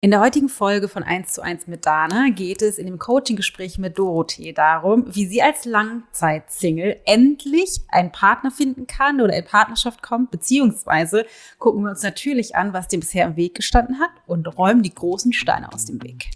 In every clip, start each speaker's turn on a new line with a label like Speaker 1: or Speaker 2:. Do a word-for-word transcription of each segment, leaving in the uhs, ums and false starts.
Speaker 1: In der heutigen Folge von eins zu eins mit Dana geht es in dem Coaching-Gespräch mit Dorothee darum, wie sie als Langzeitsingle endlich einen Partner finden kann oder in Partnerschaft kommt, beziehungsweise gucken wir uns natürlich an, was dem bisher im Weg gestanden hat und räumen die großen Steine aus dem Weg.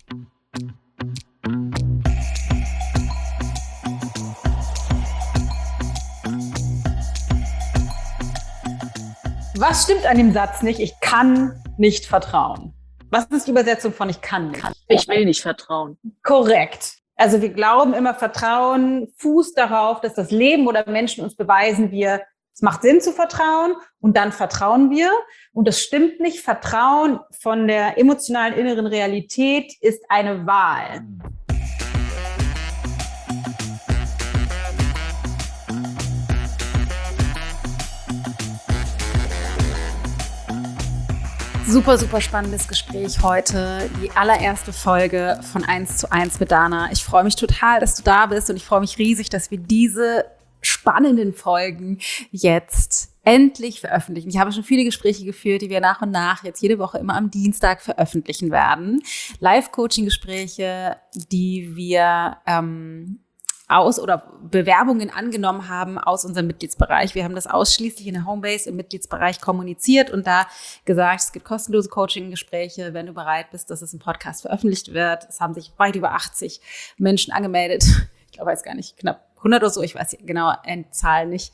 Speaker 1: Was stimmt an dem Satz nicht? Ich kann nicht vertrauen. Was ist die Übersetzung von ich kann nicht?
Speaker 2: Ich will nicht vertrauen.
Speaker 1: Korrekt. Also wir glauben immer, Vertrauen fußt darauf, dass das Leben oder Menschen uns beweisen, wir, es macht Sinn zu vertrauen und dann vertrauen wir. Und das stimmt nicht. Vertrauen von der emotionalen inneren Realität ist eine Wahl. Super, super spannendes Gespräch heute. Die allererste Folge von eins zu eins mit Dana. Ich freue mich total, dass du da bist und ich freue mich riesig, dass wir diese spannenden Folgen jetzt endlich veröffentlichen. Ich habe schon viele Gespräche geführt, die wir nach und nach jetzt jede Woche immer am Dienstag veröffentlichen werden. Live-Coaching-Gespräche, die wir ähm, aus oder Bewerbungen angenommen haben aus unserem Mitgliedsbereich. Wir haben das ausschließlich in der Homebase im Mitgliedsbereich kommuniziert und da gesagt, es gibt kostenlose Coaching-Gespräche, wenn du bereit bist, dass es im Podcast veröffentlicht wird. Es haben sich weit über achtzig Menschen angemeldet. Ich glaube, weiß gar nicht, knapp hundert oder so, ich weiß die genaue Endzahl nicht.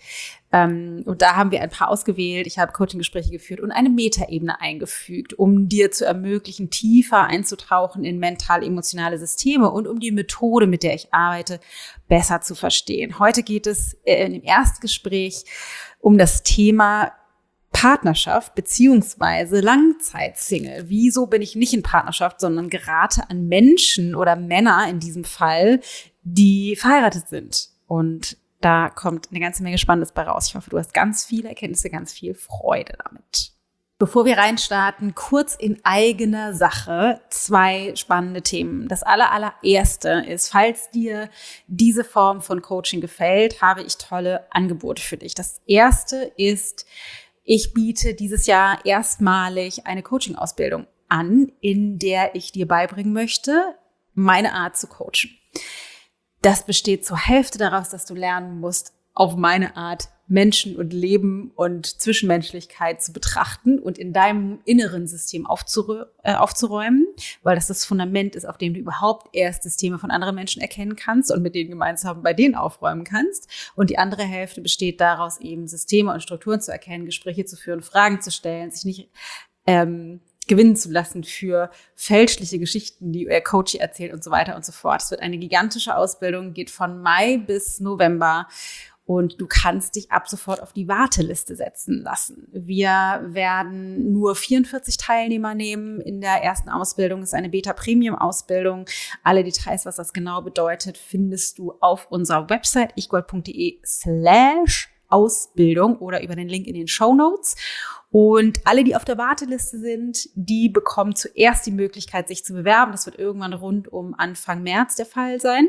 Speaker 1: Und da haben wir ein paar ausgewählt. Ich habe Coaching-Gespräche geführt und eine Metaebene eingefügt, um dir zu ermöglichen, tiefer einzutauchen in mental-emotionale Systeme und um die Methode, mit der ich arbeite, besser zu verstehen. Heute geht es in dem Erstgespräch um das Thema Partnerschaft beziehungsweise Langzeitsingle. Wieso bin ich nicht in Partnerschaft, sondern gerate an Menschen oder Männer in diesem Fall, die verheiratet sind? Und da kommt eine ganze Menge Spannendes bei raus. Ich hoffe, du hast ganz viele Erkenntnisse, ganz viel Freude damit. Bevor wir reinstarten, kurz in eigener Sache zwei spannende Themen. Das aller, allererste ist, falls dir diese Form von Coaching gefällt, habe ich tolle Angebote für dich. Das erste ist, ich biete dieses Jahr erstmalig eine Coaching-Ausbildung an, in der ich dir beibringen möchte, meine Art zu coachen. Das besteht zur Hälfte daraus, dass du lernen musst, auf meine Art Menschen und Leben und Zwischenmenschlichkeit zu betrachten und in deinem inneren System aufzurä- äh, aufzuräumen, weil das das Fundament ist, auf dem du überhaupt erst Systeme von anderen Menschen erkennen kannst und mit denen gemeinsam bei denen aufräumen kannst. Und die andere Hälfte besteht daraus, eben Systeme und Strukturen zu erkennen, Gespräche zu führen, Fragen zu stellen, sich nicht ähm, gewinnen zu lassen für fälschliche Geschichten, die ihr Coach erzählt und so weiter und so fort. Es wird eine gigantische Ausbildung, geht von Mai bis November und du kannst dich ab sofort auf die Warteliste setzen lassen. Wir werden nur vierundvierzig Teilnehmer nehmen in der ersten Ausbildung. Das ist eine Beta-Premium-Ausbildung. Alle Details, was das genau bedeutet, findest du auf unserer Website ichgold.de slash Ausbildung oder über den Link in den Shownotes. Und alle, die auf der Warteliste sind, die bekommen zuerst die Möglichkeit, sich zu bewerben. Das wird irgendwann rund um Anfang März der Fall sein.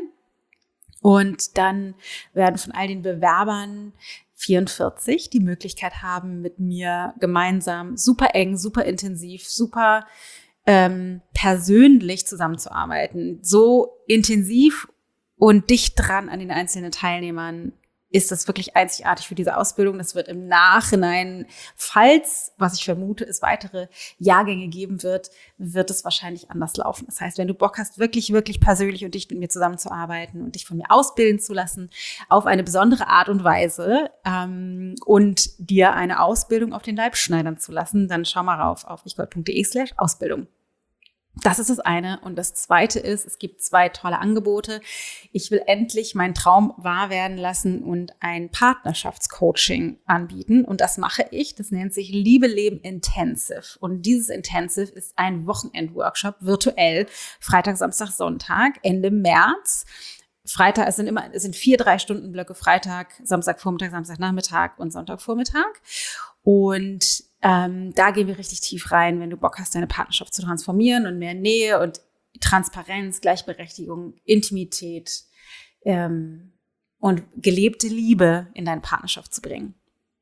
Speaker 1: Und dann werden von all den Bewerbern vierundvierzig die Möglichkeit haben, mit mir gemeinsam super eng, super intensiv, super ähm, persönlich zusammenzuarbeiten. So intensiv und dicht dran an den einzelnen Teilnehmern ist das wirklich einzigartig für diese Ausbildung. Das wird im Nachhinein, falls, was ich vermute, es weitere Jahrgänge geben wird, wird es wahrscheinlich anders laufen. Das heißt, wenn du Bock hast, wirklich, wirklich persönlich und dicht mit mir zusammenzuarbeiten und dich von mir ausbilden zu lassen auf eine besondere Art und Weise ähm, und dir eine Ausbildung auf den Leib schneidern zu lassen, dann schau mal rauf auf ichgold.de slash Ausbildung. Das ist das eine. Und das zweite ist, es gibt zwei tolle Angebote. Ich will endlich meinen Traum wahr werden lassen und ein Partnerschaftscoaching anbieten. Und das mache ich. Das nennt sich Liebe Leben Intensive. Und dieses Intensive ist ein Wochenend-Workshop, virtuell, Freitag, Samstag, Sonntag, Ende März. Freitag, es sind immer, es sind vier Drei-Stunden-Blöcke, Freitag, Samstagvormittag, Samstagnachmittag und Sonntagvormittag. Und ähm, da gehen wir richtig tief rein, wenn du Bock hast, deine Partnerschaft zu transformieren und mehr Nähe und Transparenz, Gleichberechtigung, Intimität ähm, und gelebte Liebe in deine Partnerschaft zu bringen.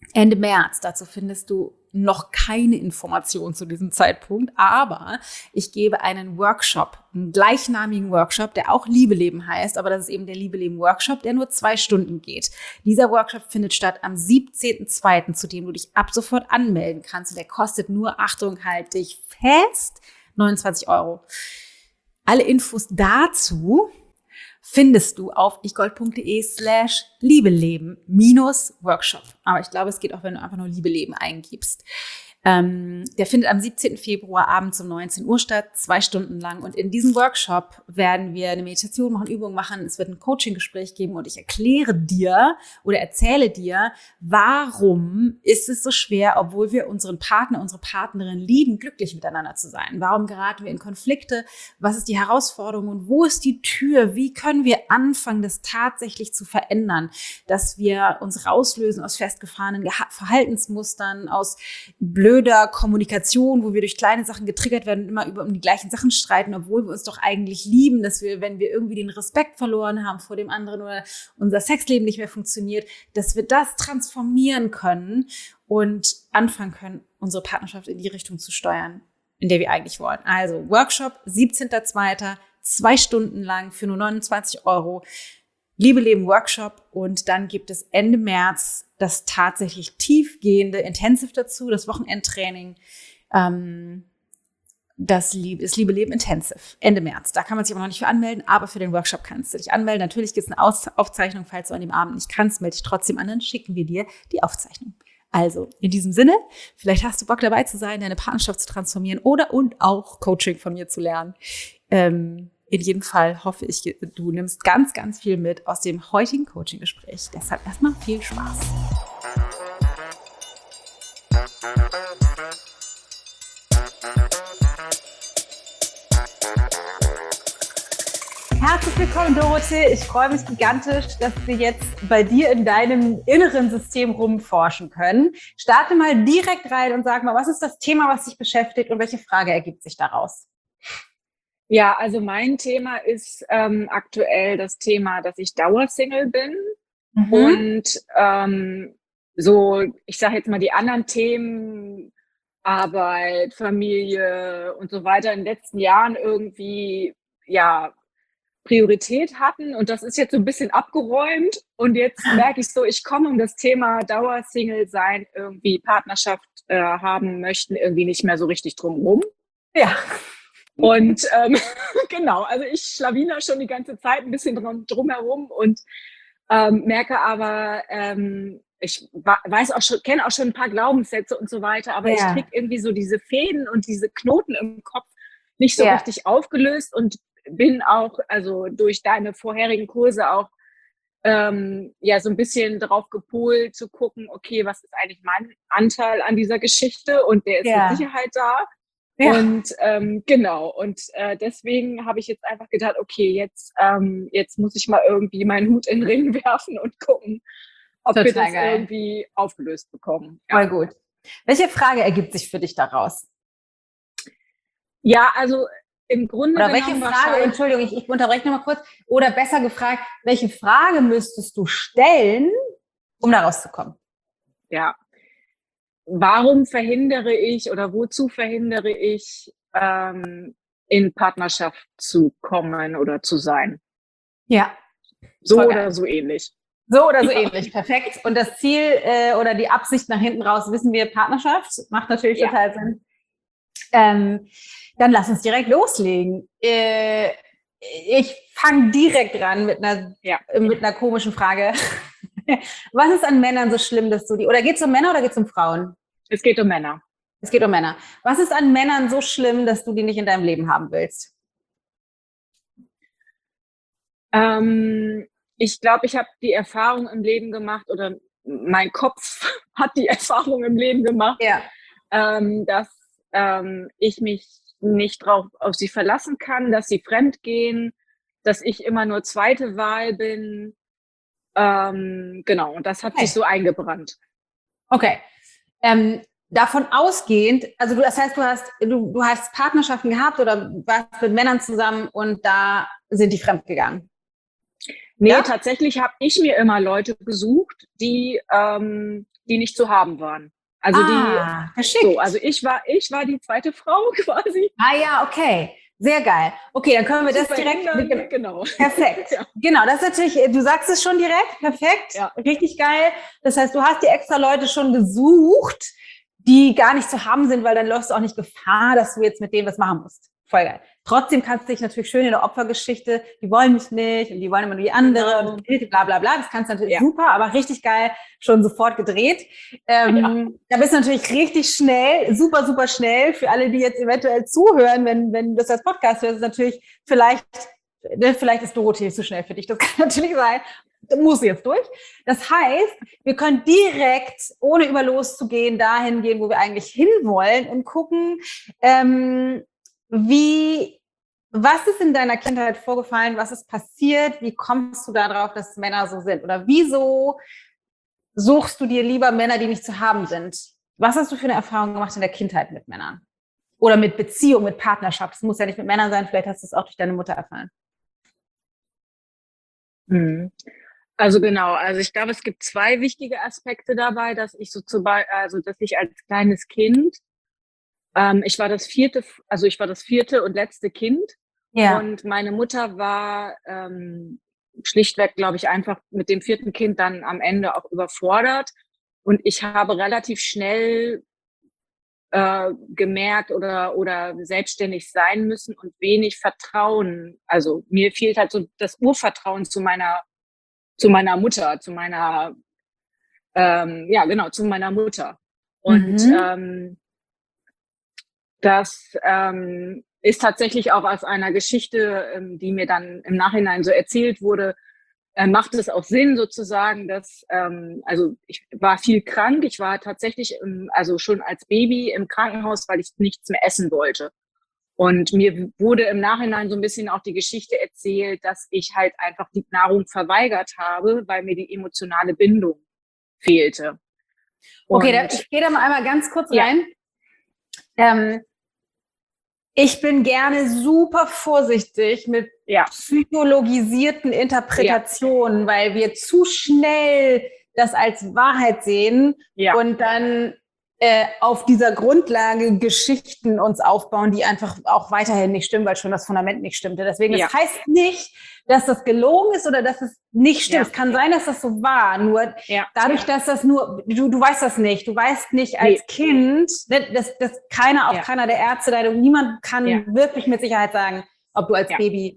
Speaker 1: Ende März. Dazu findest du noch keine Informationen zu diesem Zeitpunkt, aber ich gebe einen Workshop, einen gleichnamigen Workshop, der auch Liebe leben heißt, aber das ist eben der Liebe leben Workshop, der nur zwei Stunden geht. Dieser Workshop findet statt am siebzehnten zweiten, zu dem du dich ab sofort anmelden kannst. Und der kostet nur, Achtung, halt dich fest, neunundzwanzig Euro. Alle Infos dazu findest du auf ichgold.de slash liebeleben minus Workshop. Aber ich glaube, es geht auch, wenn du einfach nur Liebe leben eingibst. Ähm, der findet am siebzehnten Februar abends um neunzehn Uhr statt, zwei Stunden lang. Und in diesem Workshop werden wir eine Meditation machen, Übungen machen. Es wird ein Coaching-Gespräch geben und ich erkläre dir oder erzähle dir, warum ist es so schwer, obwohl wir unseren Partner, unsere Partnerin lieben, glücklich miteinander zu sein. Warum geraten wir in Konflikte? Was ist die Herausforderung und wo ist die Tür? Wie können wir anfangen, das tatsächlich zu verändern? Dass wir uns rauslösen aus festgefahrenen Geha- Verhaltensmustern, aus blöden blöder Kommunikation, wo wir durch kleine Sachen getriggert werden und immer über um die gleichen Sachen streiten, obwohl wir uns doch eigentlich lieben, dass wir, wenn wir irgendwie den Respekt verloren haben vor dem anderen oder unser Sexleben nicht mehr funktioniert, dass wir das transformieren können und anfangen können, unsere Partnerschaft in die Richtung zu steuern, in der wir eigentlich wollen. Also Workshop, siebzehnten zweiten, zwei Stunden lang für nur neunundzwanzig Euro. Liebe leben Workshop und dann gibt es Ende März das tatsächlich tiefgehende Intensive dazu, das Wochenendtraining, ähm, das Liebe, das Liebe leben Intensive, Ende März. Da kann man sich aber noch nicht für anmelden, aber für den Workshop kannst du dich anmelden. Natürlich gibt es eine Aus- Aufzeichnung, falls du an dem Abend nicht kannst, melde dich trotzdem an, dann schicken wir dir die Aufzeichnung. Also in diesem Sinne, vielleicht hast du Bock dabei zu sein, deine Partnerschaft zu transformieren oder und auch Coaching von mir zu lernen. Ähm, In jedem Fall hoffe ich, du nimmst ganz, ganz viel mit aus dem heutigen Coaching-Gespräch. Deshalb erstmal viel Spaß. Herzlich willkommen, Dorothee. Ich freue mich gigantisch, dass wir jetzt bei dir in deinem inneren System rumforschen können. Starte mal direkt rein und sag mal, was ist das Thema, was dich beschäftigt und welche Frage ergibt sich daraus?
Speaker 2: Ja, also mein Thema ist ähm, aktuell das Thema, dass ich Dauersingle bin mhm. und ähm, so, ich sage jetzt mal die anderen Themen, Arbeit, Familie und so weiter in den letzten Jahren irgendwie ja Priorität hatten und das ist jetzt so ein bisschen abgeräumt und jetzt merke ich so, ich komme um das Thema Dauersingle sein, irgendwie Partnerschaft äh, haben möchten, irgendwie nicht mehr so richtig drum rum.
Speaker 1: Ja.
Speaker 2: Und ähm, genau, also ich schlawiner schon die ganze Zeit ein bisschen drum, drumherum und ähm, merke aber, ähm, ich weiß auch schon, kenne auch schon ein paar Glaubenssätze und so weiter, aber ja. ich kriege irgendwie so diese Fäden und diese Knoten im Kopf nicht so ja. richtig aufgelöst und bin auch, also durch deine vorherigen Kurse auch ähm, ja so ein bisschen darauf gepolt zu gucken, okay, was ist eigentlich mein Anteil an dieser Geschichte und der ist ja. mit Sicherheit da. Ja. Und ähm, genau, und äh, deswegen habe ich jetzt einfach gedacht, okay, jetzt, ähm, jetzt muss ich mal irgendwie meinen Hut in den Ring werfen und gucken, ob Total wir das geil. irgendwie aufgelöst bekommen.
Speaker 1: Ja. Voll gut. Welche Frage ergibt sich für dich daraus?
Speaker 2: Ja, also im Grunde
Speaker 1: Oder welche Frage, Entschuldigung, ich, ich unterbreche noch mal kurz, oder besser gefragt, welche Frage müsstest du stellen, um da rauszukommen?
Speaker 2: Ja. Warum verhindere ich oder wozu verhindere ich, ähm, in Partnerschaft zu kommen oder zu sein?
Speaker 1: Ja.
Speaker 2: So Voll oder geil. so ähnlich.
Speaker 1: So oder so ähnlich, perfekt. Und das Ziel äh, oder die Absicht nach hinten raus, wissen wir, Partnerschaft, macht natürlich ja. total Sinn. Ähm, dann lass uns direkt loslegen. Äh, ich fange direkt ran mit einer, ja. mit einer komischen Frage. Was ist an Männern so schlimm, dass du die, oder geht es um Männer oder geht es um Frauen?
Speaker 2: Es geht um Männer.
Speaker 1: Es geht um Männer. Was ist an Männern so schlimm, dass du die nicht in deinem Leben haben willst?
Speaker 2: Ähm, ich glaube, ich habe die Erfahrung im Leben gemacht oder mein Kopf hat die Erfahrung im Leben gemacht,
Speaker 1: ja.
Speaker 2: ähm, dass ähm, ich mich nicht drauf auf sie verlassen kann, dass sie fremd gehen, dass ich immer nur zweite Wahl bin. Ähm, genau, und das hat okay. sich so eingebrannt.
Speaker 1: Okay. Ähm, davon ausgehend, also du, das heißt, du hast, du, du hast Partnerschaften gehabt oder warst mit Männern zusammen und da sind die fremdgegangen?
Speaker 2: Nee,
Speaker 1: ja?
Speaker 2: tatsächlich habe ich mir immer Leute gesucht, die, ähm, die nicht zu haben waren. Also die,
Speaker 1: Ah, geschickt.
Speaker 2: so, also ich war, ich war die zweite Frau quasi.
Speaker 1: Ah ja, okay. Sehr geil. Okay, dann können wir das
Speaker 2: Zu
Speaker 1: direkt.
Speaker 2: verhindern, genau.
Speaker 1: Perfekt.
Speaker 2: Ja.
Speaker 1: Genau, das ist natürlich, du sagst es schon direkt, perfekt,
Speaker 2: Ja.
Speaker 1: richtig geil. Das heißt, du hast dir extra Leute schon gesucht, die gar nicht zu haben sind, weil dann läufst du auch nicht Gefahr, dass du jetzt mit denen was machen musst. Voll geil. Trotzdem kannst du dich natürlich schön in der Opfergeschichte, die wollen mich nicht und die wollen immer nur die andere
Speaker 2: Genau.
Speaker 1: und das bla bla bla, das kannst du natürlich
Speaker 2: Ja.
Speaker 1: super, aber richtig geil, schon sofort gedreht. Ähm, ja. Da bist du natürlich richtig schnell, super, super schnell für alle, die jetzt eventuell zuhören, wenn, wenn du das als Podcast hörst, ist natürlich vielleicht, vielleicht ist Dorothee zu schnell für dich, das kann natürlich sein. Da muss jetzt durch. Das heißt, wir können direkt, ohne über loszugehen, dahin gehen, wo wir eigentlich hinwollen und gucken, ähm, wie, was ist in deiner Kindheit vorgefallen, was ist passiert, wie kommst du darauf, dass Männer so sind? Oder wieso suchst du dir lieber Männer, die nicht zu haben sind? Was hast du für eine Erfahrung gemacht in der Kindheit mit Männern? Oder mit Beziehung, mit Partnerschaft? Das muss ja nicht mit Männern sein, vielleicht hast du es auch durch deine Mutter erfahren.
Speaker 2: Mhm. Also genau, also ich glaube, es gibt zwei wichtige Aspekte dabei, dass ich so zu, also dass ich als kleines Kind, ähm, ich war das vierte, also ich war das vierte und letzte Kind. Ja. Und meine Mutter war ähm, schlichtweg, glaube ich, einfach mit dem vierten Kind dann am Ende auch überfordert. Und ich habe relativ schnell äh, gemerkt oder oder selbstständig sein müssen und wenig Vertrauen. Also mir fehlt halt so das Urvertrauen zu meiner zu meiner Mutter, zu meiner, ähm, ja genau, zu meiner Mutter. Und mhm. ähm, das ähm, ist tatsächlich auch aus einer Geschichte, ähm, die mir dann im Nachhinein so erzählt wurde, äh, macht es auch Sinn sozusagen, dass, ähm, also ich war viel krank, ich war tatsächlich, im, also schon als Baby im Krankenhaus, weil ich nichts mehr essen wollte. Und mir wurde im Nachhinein so ein bisschen auch die Geschichte erzählt, dass ich halt einfach die Nahrung verweigert habe, weil mir die emotionale Bindung fehlte.
Speaker 1: Und okay, da, ich gehe da mal einmal ganz kurz
Speaker 2: ja.
Speaker 1: rein. Ähm, ich bin gerne super vorsichtig mit ja. psychologisierten Interpretationen, ja. weil wir zu schnell das als Wahrheit sehen ja. und dann äh, auf dieser Grundlage Geschichten uns aufbauen, die einfach auch weiterhin nicht stimmen, weil schon das Fundament nicht stimmte. Deswegen, ja. das heißt nicht, dass das gelogen ist oder dass es nicht stimmt. Ja. Es kann sein, dass das so war, nur ja. dadurch, dass das nur, du, du weißt das nicht, du weißt nicht als nee. Kind, dass, dass keiner, auch ja. keiner der Ärzte, niemand kann ja. wirklich mit Sicherheit sagen, ob du als ja. Baby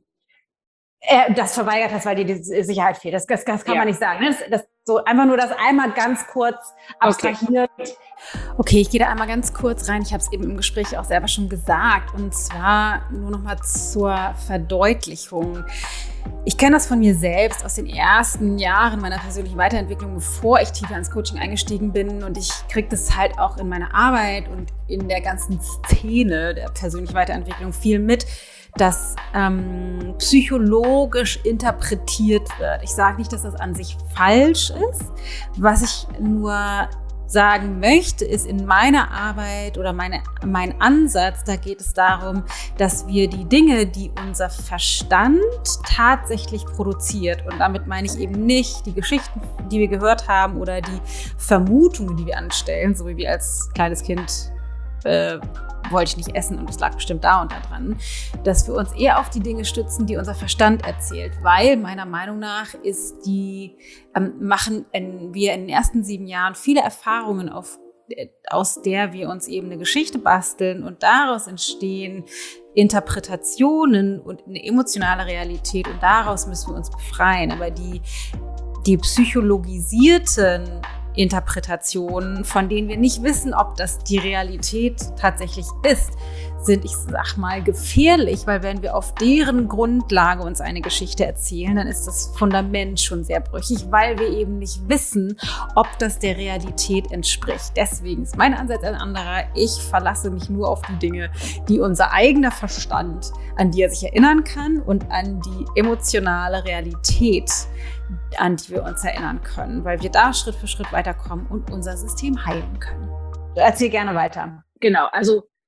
Speaker 1: äh, das verweigert hast, weil dir die Sicherheit fehlt. Das, das, das kann ja. man nicht sagen. Das, das, so einfach nur das einmal ganz kurz abstrahiert. Okay. Okay, ich gehe da einmal ganz kurz rein. Ich habe es eben im Gespräch auch selber schon gesagt. Und zwar nur noch mal zur Verdeutlichung. Ich kenne das von mir selbst aus den ersten Jahren meiner persönlichen Weiterentwicklung, bevor ich tiefer ins Coaching eingestiegen bin. Und ich kriege das halt auch in meiner Arbeit und in der ganzen Szene der persönlichen Weiterentwicklung viel mit, dass ähm, psychologisch interpretiert wird. Ich sage nicht, dass das an sich falsch ist. Was ich nur sagen möchte, ist in meiner Arbeit oder meine, mein Ansatz, da geht es darum, dass wir die Dinge, die unser Verstand tatsächlich produziert, und damit meine ich eben nicht die Geschichten, die wir gehört haben oder die Vermutungen, die wir anstellen, so wie wir als kleines Kind äh, wollte ich nicht essen und es lag bestimmt da und da dran, dass wir uns eher auf die Dinge stützen, die unser Verstand erzählt, weil meiner Meinung nach ist die, ähm, machen in, wir in den ersten sieben Jahren viele Erfahrungen, auf, äh, aus der wir uns eben eine Geschichte basteln und daraus entstehen Interpretationen und eine emotionale Realität und daraus müssen wir uns befreien. Aber die, die psychologisierten Interpretationen, von denen wir nicht wissen, ob das die Realität tatsächlich ist, sind, ich sag mal, gefährlich, weil wenn wir auf deren Grundlage uns eine Geschichte erzählen, dann ist das Fundament schon sehr brüchig, weil wir eben nicht wissen, ob das der Realität entspricht. Deswegen ist mein Ansatz ein anderer. Ich verlasse mich nur auf die Dinge, die unser eigener Verstand, an die er sich erinnern kann und an die emotionale Realität, an die wir uns erinnern können, weil wir da Schritt für Schritt weiterkommen und unser System heilen können. Erzähl gerne weiter.
Speaker 2: Genau, also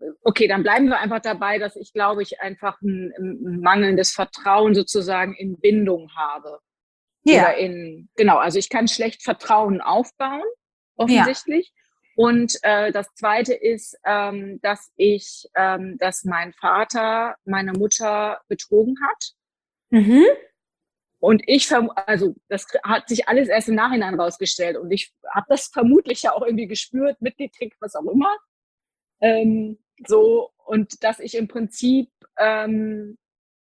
Speaker 2: okay, dann bleiben wir einfach dabei, dass ich, glaube ich, einfach ein, ein mangelndes Vertrauen sozusagen in Bindung habe.
Speaker 1: Ja.
Speaker 2: Oder in, genau, also ich kann schlecht Vertrauen aufbauen, offensichtlich. Ja. Und äh, das Zweite ist, ähm, dass ich, ähm, dass mein Vater meine Mutter betrogen hat.
Speaker 1: Mhm.
Speaker 2: Und ich, verm- also das hat sich alles erst im Nachhinein rausgestellt. Und ich habe das vermutlich ja auch irgendwie gespürt, mitgekriegt, was auch immer. Ähm, so, und dass ich im Prinzip ähm,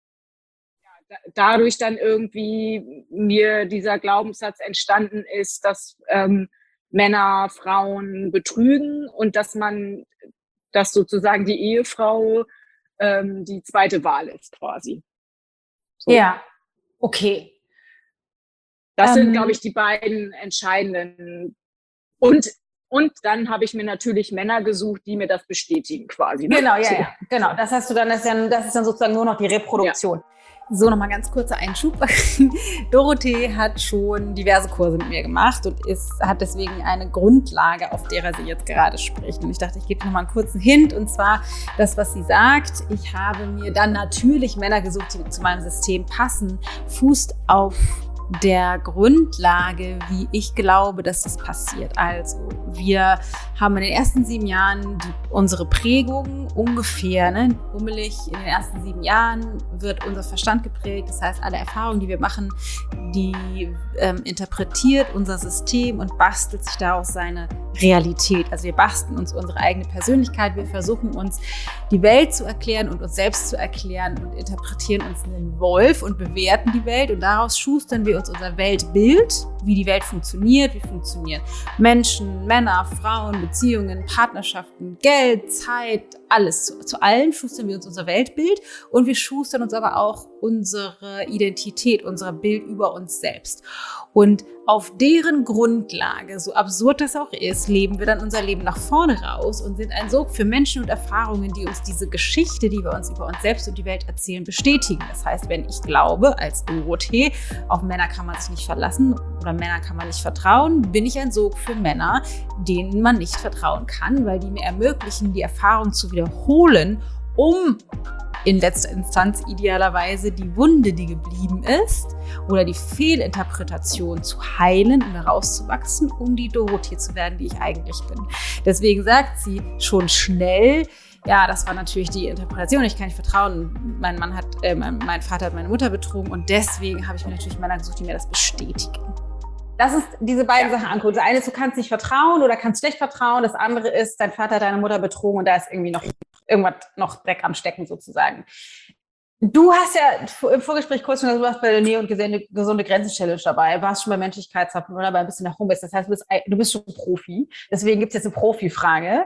Speaker 2: ja, da, dadurch dann irgendwie mir dieser Glaubenssatz entstanden ist, dass ähm, Männer Frauen betrügen und dass man, dass sozusagen die Ehefrau ähm, die zweite Wahl ist quasi.
Speaker 1: So. Ja, okay.
Speaker 2: Das ähm, sind, glaube ich, die beiden entscheidenden. Und Und dann habe ich mir natürlich Männer gesucht, die mir das bestätigen quasi. Ne?
Speaker 1: Genau, ja,
Speaker 2: so.
Speaker 1: ja, genau. Das hast du dann, das ist, dann, das ist dann sozusagen nur noch die Reproduktion. Ja. So, nochmal ganz kurzer Einschub. Dorothee hat schon diverse Kurse mit mir gemacht und ist, hat deswegen eine Grundlage, auf der sie jetzt gerade spricht. Und ich dachte, ich gebe nochmal einen kurzen Hint, und zwar das, was sie sagt. Ich habe mir dann natürlich Männer gesucht, die zu meinem System passen, fußt auf der Grundlage, wie ich glaube, dass das passiert. Also, wir haben in den ersten sieben Jahren die, unsere Prägung ungefähr, ne, bummelig, in den ersten sieben Jahren wird unser Verstand geprägt. Das heißt, alle Erfahrungen, die wir machen, die ähm, interpretiert unser System und bastelt sich daraus seine Realität. Also wir basteln uns unsere eigene Persönlichkeit, wir versuchen uns die Welt zu erklären und uns selbst zu erklären und interpretieren uns einen Wolf und bewerten die Welt, und daraus schustern wir uns unser Weltbild, wie die Welt funktioniert, wie funktionieren Menschen, Männer, Frauen, Beziehungen, Partnerschaften, Geld, Zeit, alles. Zu, zu allen schustern wir uns unser Weltbild, und wir schustern uns aber auch unsere Identität, unser Bild über uns selbst. Und auf deren Grundlage, so absurd das auch ist, leben wir dann unser Leben nach vorne raus und sind ein Sog für Menschen und Erfahrungen, die uns diese Geschichte, die wir uns über uns selbst und die Welt erzählen, bestätigen. Das heißt, wenn ich glaube, als Dorothee, auf Männer kann man sich nicht verlassen oder Männer kann man nicht vertrauen, bin ich ein Sog für Männer, denen man nicht vertrauen kann, weil die mir ermöglichen, die Erfahrung zu wiederholen, um in letzter Instanz idealerweise die Wunde, die geblieben ist, oder die Fehlinterpretation zu heilen und herauszuwachsen, um die Dorothee zu werden, die ich eigentlich bin. Deswegen sagt sie schon schnell, ja, das war natürlich die Interpretation, ich kann nicht vertrauen. Mein Mann hat, äh, mein Vater hat meine Mutter betrogen, und deswegen habe ich mir natürlich Männer gesucht, die mir das bestätigen. Das ist diese beiden ja. Sachen angucken. Das eine ist, du kannst nicht vertrauen oder kannst schlecht vertrauen. Das andere ist, dein Vater hat deine Mutter betrogen und da ist irgendwie noch irgendwas noch Dreck am Stecken sozusagen. Du hast ja im Vorgespräch kurz schon gesagt, du warst bei der Nähe- und gesunde Grenzen-Challenge dabei, warst schon bei Menschlichkeitshub oder bei ein bisschen nach Homebase. Das heißt, du bist, du bist schon Profi. Deswegen gibt es jetzt eine Profi-Frage.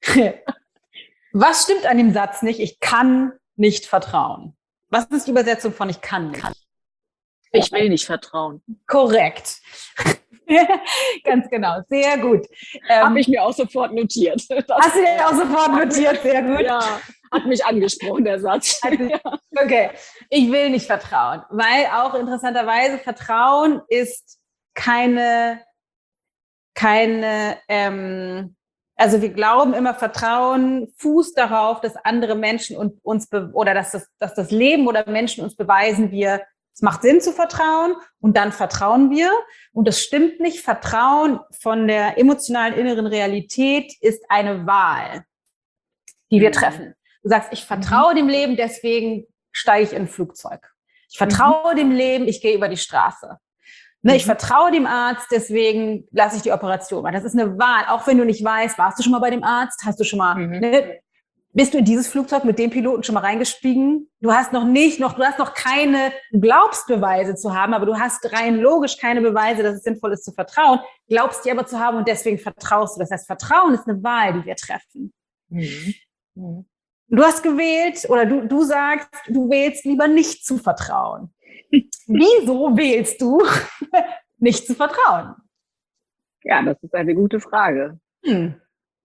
Speaker 1: Was stimmt an dem Satz nicht? Ich kann nicht vertrauen. Was ist die Übersetzung von ich kann nicht?
Speaker 2: Ich will nicht vertrauen.
Speaker 1: Korrekt. Ganz genau, sehr gut.
Speaker 2: Ähm, Habe ich mir auch sofort notiert. Das
Speaker 1: hast du dir auch sofort notiert, sehr gut.
Speaker 2: Ja, hat mich angesprochen, der Satz.
Speaker 1: Also, okay, ich will nicht vertrauen, weil auch interessanterweise Vertrauen ist keine, keine, ähm, also wir glauben immer, Vertrauen fußt darauf, dass andere Menschen und uns be- oder dass das, dass das Leben oder Menschen uns beweisen, wir es macht Sinn zu vertrauen, und dann vertrauen wir. Und das stimmt nicht. Vertrauen von der emotionalen inneren Realität ist eine Wahl, die wir mhm. treffen. Du sagst, ich vertraue mhm. dem Leben, deswegen steige ich in ein Flugzeug. Ich vertraue mhm. dem Leben, ich gehe über die Straße. Ne, mhm. Ich vertraue dem Arzt, deswegen lasse ich die Operation machen. Das ist eine Wahl, auch wenn du nicht weißt, warst du schon mal bei dem Arzt? Hast du schon mal... Mhm. Ne, bist du in dieses Flugzeug mit dem Piloten schon mal reingestiegen? Du hast noch nicht, noch, du hast noch keine, du glaubst Beweise zu haben, aber du hast rein logisch keine Beweise, dass es sinnvoll ist zu vertrauen, glaubst die aber zu haben und deswegen vertraust du. Das heißt, Vertrauen ist eine Wahl, die wir treffen. Mhm. Mhm. Du hast gewählt, oder du, du sagst, du wählst lieber nicht zu vertrauen. Wieso wählst du nicht zu vertrauen?
Speaker 2: Ja, das ist eine gute Frage. Hm.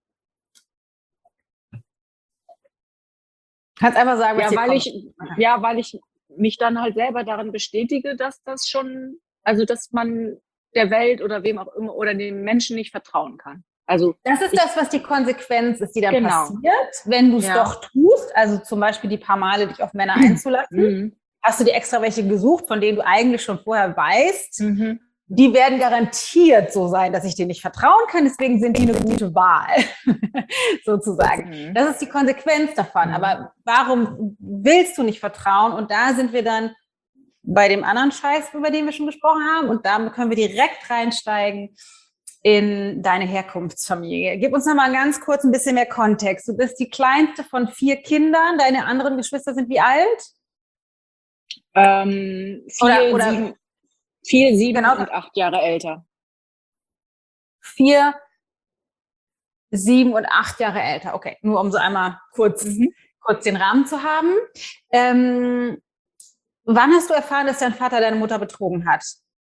Speaker 1: Kannst einfach sagen, was
Speaker 2: ja, weil ich, ja, weil ich mich dann halt selber darin bestätige, dass das schon, also dass man der Welt oder wem auch immer oder den Menschen nicht vertrauen kann. Also
Speaker 1: das ist
Speaker 2: ich,
Speaker 1: das, was die Konsequenz ist, die dann
Speaker 2: genau.
Speaker 1: passiert, wenn du es
Speaker 2: Ja.
Speaker 1: doch tust. Also zum Beispiel die paar Male dich auf Männer einzulassen.
Speaker 2: Mhm.
Speaker 1: Hast du dir extra welche gesucht, von denen du eigentlich schon vorher weißt,
Speaker 2: Mhm.
Speaker 1: die werden garantiert so sein, dass ich denen nicht vertrauen kann. Deswegen sind die eine gute Wahl, sozusagen.
Speaker 2: Mhm.
Speaker 1: Das ist die Konsequenz davon.
Speaker 2: Mhm.
Speaker 1: Aber warum willst du nicht vertrauen? Und da sind wir dann bei dem anderen Scheiß, über den wir schon gesprochen haben. Und damit können wir direkt reinsteigen in deine Herkunftsfamilie. Gib uns noch mal ganz kurz ein bisschen mehr Kontext. Du bist die kleinste von vier Kindern. Deine anderen Geschwister sind wie alt?
Speaker 2: Ähm, vier,
Speaker 1: Oder- oder-
Speaker 2: sieben, vier, sieben
Speaker 1: Genau.
Speaker 2: und acht Jahre älter.
Speaker 1: Vier, sieben und acht Jahre älter. Okay, nur um so einmal kurz,
Speaker 2: Mhm.
Speaker 1: kurz den Rahmen zu haben. Ähm, wann hast du erfahren, dass dein Vater deine Mutter betrogen hat?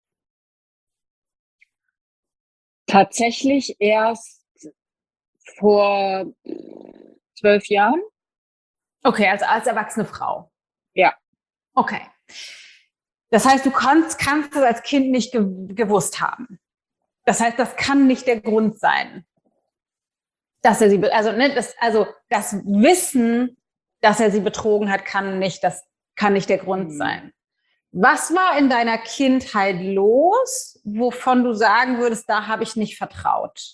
Speaker 2: Tatsächlich erst vor zwölf Jahren.
Speaker 1: Okay, also als erwachsene Frau.
Speaker 2: Ja.
Speaker 1: Okay. Das heißt, du kannst, kannst es als Kind nicht ge gewusst haben. Das heißt, das kann nicht der Grund sein, dass er sie, be- also, ne, das, also das Wissen, dass er sie betrogen hat, kann nicht, das kann nicht der Grund
Speaker 2: Mhm.
Speaker 1: sein. Was war in deiner Kindheit los, wovon du sagen würdest, da habe ich nicht vertraut?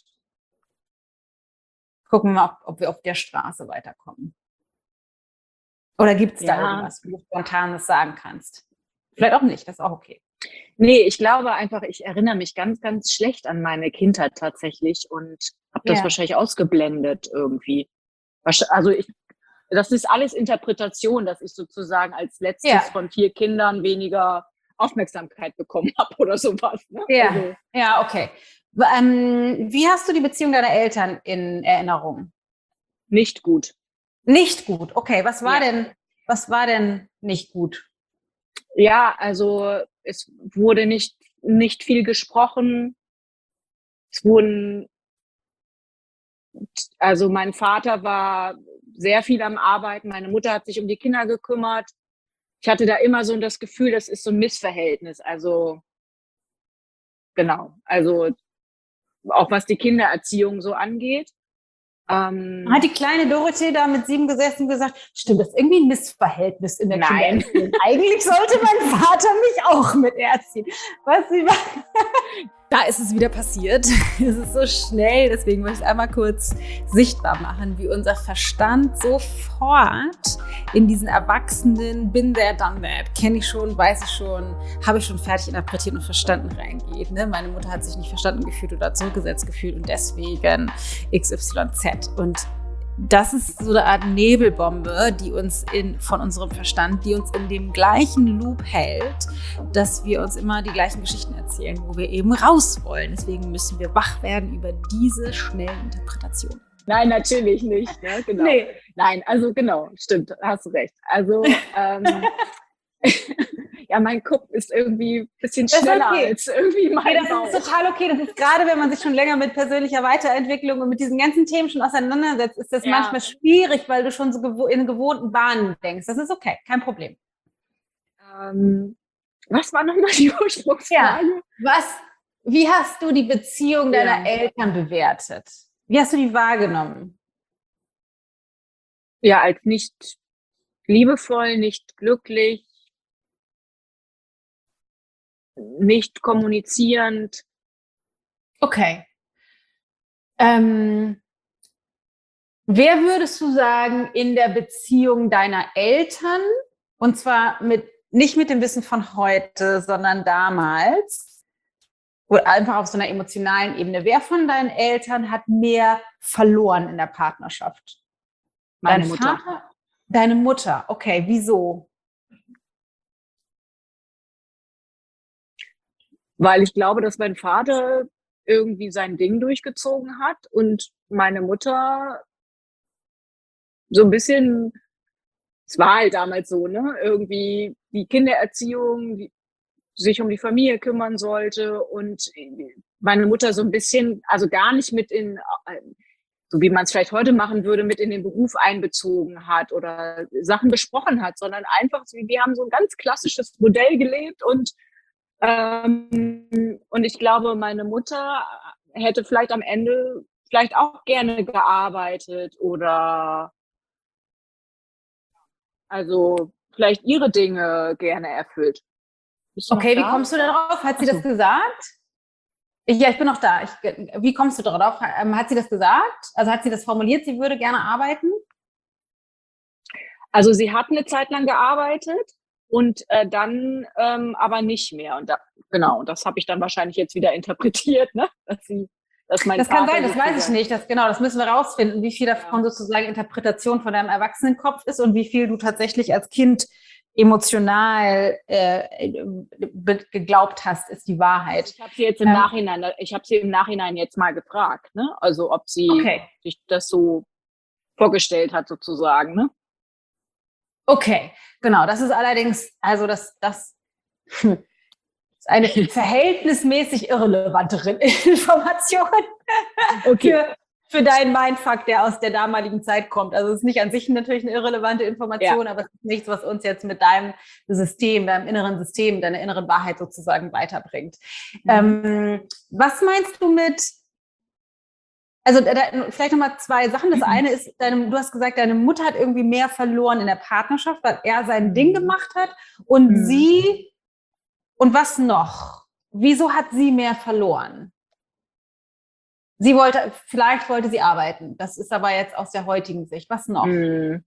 Speaker 1: Gucken wir mal, ob, ob wir auf der Straße weiterkommen. Oder gibt es da
Speaker 2: Ja.
Speaker 1: irgendwas, wo du spontan das sagen kannst? Vielleicht auch nicht, das ist auch okay.
Speaker 2: Nee, ich glaube einfach, ich erinnere mich ganz, ganz schlecht an meine Kindheit tatsächlich und habe das
Speaker 1: Ja.
Speaker 2: wahrscheinlich ausgeblendet irgendwie. Wahrsch- Also ich, das ist alles Interpretation, dass ich sozusagen als letztes
Speaker 1: Ja.
Speaker 2: von vier Kindern weniger Aufmerksamkeit bekommen habe oder sowas. Ne?
Speaker 1: Ja,
Speaker 2: Also,
Speaker 1: ja, okay. W- Ähm, wie hast du die Beziehung deiner Eltern in Erinnerung?
Speaker 2: nicht gut.
Speaker 1: Nicht gut. Okay, was war
Speaker 2: Ja.
Speaker 1: denn, was war denn nicht gut?
Speaker 2: Ja, also es wurde nicht, nicht viel gesprochen. Es wurden, also mein Vater war sehr viel am Arbeiten, meine Mutter hat sich um die Kinder gekümmert. Ich hatte da immer so das Gefühl, das ist so ein Missverhältnis. Also genau, also auch was die Kindererziehung so angeht. Ähm,
Speaker 1: Hat die kleine Dorothee da mit sieben gesessen und gesagt, stimmt, das ist irgendwie ein Missverhältnis in der
Speaker 2: Nein.
Speaker 1: Kindererziehung. Eigentlich sollte mein Vater mich auch mit erziehen. Was sie Da ist es wieder passiert. Es ist so schnell, deswegen möchte ich einmal kurz sichtbar machen, wie unser Verstand sofort in diesen erwachsenen Bin there, done that, kenne ich schon, weiß ich schon, habe ich schon fertig interpretiert und verstanden reingeht. Ne? Meine Mutter hat sich nicht verstanden gefühlt oder zurückgesetzt gefühlt und deswegen X Y Z. Und das ist so eine Art Nebelbombe, die uns in, von unserem Verstand, die uns in dem gleichen Loop hält, dass wir uns immer die gleichen Geschichten erzählen, wo wir eben raus wollen. Deswegen müssen wir wach werden über diese schnellen Interpretationen.
Speaker 2: Nein, natürlich nicht. Ne? Genau.
Speaker 1: Nee.
Speaker 2: Nein, also genau, stimmt, hast du recht. Also ähm, ja, mein Kopf ist irgendwie ein bisschen
Speaker 1: Das ist
Speaker 2: schneller
Speaker 1: okay.
Speaker 2: als irgendwie mein
Speaker 1: Nee, das
Speaker 2: Bauch.
Speaker 1: ist total okay. Das ist gerade, wenn man sich schon länger mit persönlicher Weiterentwicklung und mit diesen ganzen Themen schon auseinandersetzt, ist das
Speaker 2: Ja.
Speaker 1: manchmal schwierig, weil du schon so gewo- in gewohnten Bahnen denkst. Das ist okay, kein Problem.
Speaker 2: Ähm, was war nochmal die Ursprungsfrage?
Speaker 1: Was, wie hast du die Beziehung deiner
Speaker 2: Ja.
Speaker 1: Eltern bewertet? Wie hast du die wahrgenommen?
Speaker 2: Ja, als nicht liebevoll, nicht glücklich, nicht kommunizierend.
Speaker 1: Okay. Ähm, wer würdest du sagen, in der Beziehung deiner Eltern, und zwar mit, nicht mit dem Wissen von heute, sondern damals, oder einfach auf so einer emotionalen Ebene, wer von deinen Eltern hat mehr verloren in der Partnerschaft?
Speaker 2: Meine
Speaker 1: Dein
Speaker 2: Mutter.
Speaker 1: Vater? Deine Mutter, okay, wieso?
Speaker 2: Weil ich glaube, dass mein Vater irgendwie sein Ding durchgezogen hat und meine Mutter so ein bisschen, es war halt damals so, ne, irgendwie die Kindererziehung, die sich um die Familie kümmern sollte und meine Mutter so ein bisschen, also gar nicht mit in, so wie man es vielleicht heute machen würde, mit in den Beruf einbezogen hat oder Sachen besprochen hat, sondern einfach, wir haben so ein ganz klassisches Modell gelebt und ähm, und ich glaube, meine Mutter hätte vielleicht am Ende vielleicht auch gerne gearbeitet oder also vielleicht ihre Dinge gerne erfüllt. Bist du noch
Speaker 1: Okay, wie
Speaker 2: da?
Speaker 1: kommst du darauf? Hat sie
Speaker 2: Ach so.
Speaker 1: das gesagt? Ich, ja, ich bin noch da. Ich, wie kommst du darauf? Ähm, hat sie das gesagt? Also hat sie das formuliert, sie würde gerne arbeiten?
Speaker 2: Also sie hat eine Zeit lang gearbeitet und äh, dann ähm, aber nicht mehr. Und da, genau, und das habe ich dann wahrscheinlich jetzt wieder interpretiert, ne? Dass sie, dass mein
Speaker 1: Das kann
Speaker 2: Vater
Speaker 1: sein, das weiß ich
Speaker 2: sozusagen-
Speaker 1: nicht. Das, genau, das müssen wir rausfinden, wie viel davon
Speaker 2: Ja.
Speaker 1: sozusagen Interpretation von deinem Erwachsenenkopf ist und wie viel du tatsächlich als Kind emotional äh, be- geglaubt hast, ist die Wahrheit.
Speaker 2: Ich habe sie jetzt im
Speaker 1: Ähm,
Speaker 2: Nachhinein, ich habe sie im Nachhinein jetzt mal gefragt, ne? Also ob sie
Speaker 1: Okay,
Speaker 2: sich das so vorgestellt hat sozusagen, ne?
Speaker 1: okay, genau. Das ist allerdings, also das, das hm, ist eine verhältnismäßig irrelevante Information
Speaker 2: Okay.
Speaker 1: für, für deinen Mindfuck, der aus der damaligen Zeit kommt. Also es ist nicht an sich natürlich eine irrelevante Information,
Speaker 2: Ja.
Speaker 1: aber es ist nichts, was uns jetzt mit deinem System, deinem inneren System, deiner inneren Wahrheit sozusagen weiterbringt.
Speaker 2: Mhm.
Speaker 1: Ähm, was meinst du mit, also da, vielleicht nochmal zwei Sachen. Das eine ist, deine, du hast gesagt, deine Mutter hat irgendwie mehr verloren in der Partnerschaft, weil er sein
Speaker 2: Mhm.
Speaker 1: Ding gemacht hat und
Speaker 2: Mhm.
Speaker 1: sie, und was noch? Wieso hat sie mehr verloren? Sie wollte, vielleicht wollte sie arbeiten. Das ist aber jetzt aus der heutigen Sicht. Was noch?
Speaker 2: Mhm.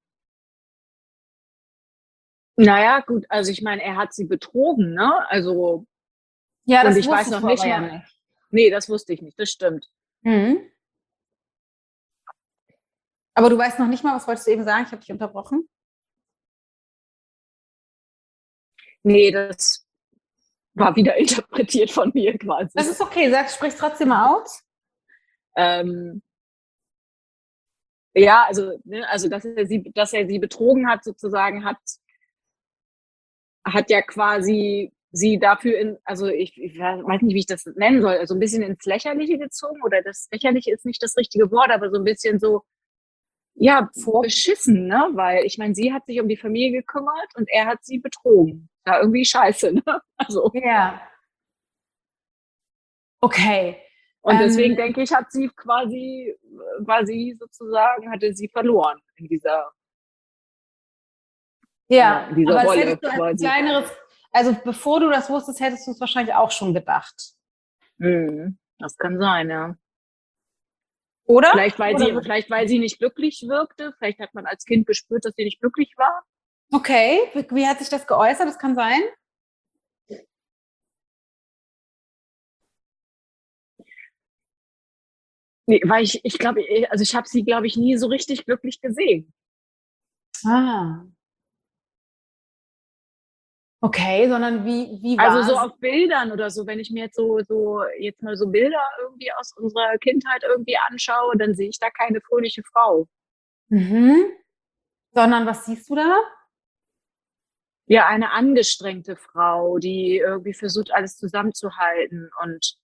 Speaker 2: Naja, gut, also ich meine, er hat sie betrogen, ne? Also,
Speaker 1: Ja, das
Speaker 2: und ich weiß
Speaker 1: wusstest
Speaker 2: noch
Speaker 1: du
Speaker 2: nicht
Speaker 1: aber ja
Speaker 2: mal.
Speaker 1: nicht.
Speaker 2: Nee, das wusste ich nicht, das stimmt.
Speaker 1: Mhm. Aber du weißt noch nicht mal, was wolltest du eben sagen? Ich habe dich unterbrochen.
Speaker 2: Nee, das war wieder interpretiert von mir quasi.
Speaker 1: Das ist okay, sag, sprich trotzdem mal aus.
Speaker 2: Ähm, ja, also, ne, also dass er sie, dass er sie betrogen hat, sozusagen, hat, hat ja quasi sie dafür in, also ich, ich weiß nicht, wie ich das nennen soll, also ein bisschen ins Lächerliche gezogen, oder das Lächerliche ist nicht das richtige Wort, aber so ein bisschen so, ja, beschissen, ne? Weil ich meine, sie hat sich um die Familie gekümmert und er hat sie betrogen. Ja, irgendwie scheiße, ne? Also.
Speaker 1: Ja. Okay.
Speaker 2: Und deswegen
Speaker 1: Ähm,
Speaker 2: denke ich, hat sie quasi, war sie sozusagen, hatte sie verloren in dieser,
Speaker 1: ja,
Speaker 2: äh, in dieser
Speaker 1: aber das
Speaker 2: Rolle
Speaker 1: hättest du als
Speaker 2: quasi.
Speaker 1: kleineres, also bevor du das wusstest, hättest du es wahrscheinlich auch schon gedacht.
Speaker 2: Mhm. Das kann sein, ja.
Speaker 1: Oder?
Speaker 2: Vielleicht weil,
Speaker 1: Oder
Speaker 2: sie, vielleicht, weil sie nicht glücklich wirkte. Vielleicht hat man als Kind gespürt, dass sie nicht glücklich war.
Speaker 1: Okay, wie, wie hat sich das geäußert? Das kann sein.
Speaker 2: Nee, weil ich, ich glaube, also ich habe sie, glaube ich, nie so richtig glücklich gesehen.
Speaker 1: Ah. Okay, sondern wie, wie
Speaker 2: Also
Speaker 1: war
Speaker 2: so
Speaker 1: es?
Speaker 2: auf Bildern oder so, wenn ich mir jetzt so, so jetzt mal so Bilder irgendwie aus unserer Kindheit irgendwie anschaue, dann sehe ich da keine fröhliche Frau.
Speaker 1: Mhm. Sondern was siehst du da?
Speaker 2: Ja, eine angestrengte Frau, die irgendwie versucht, alles zusammenzuhalten und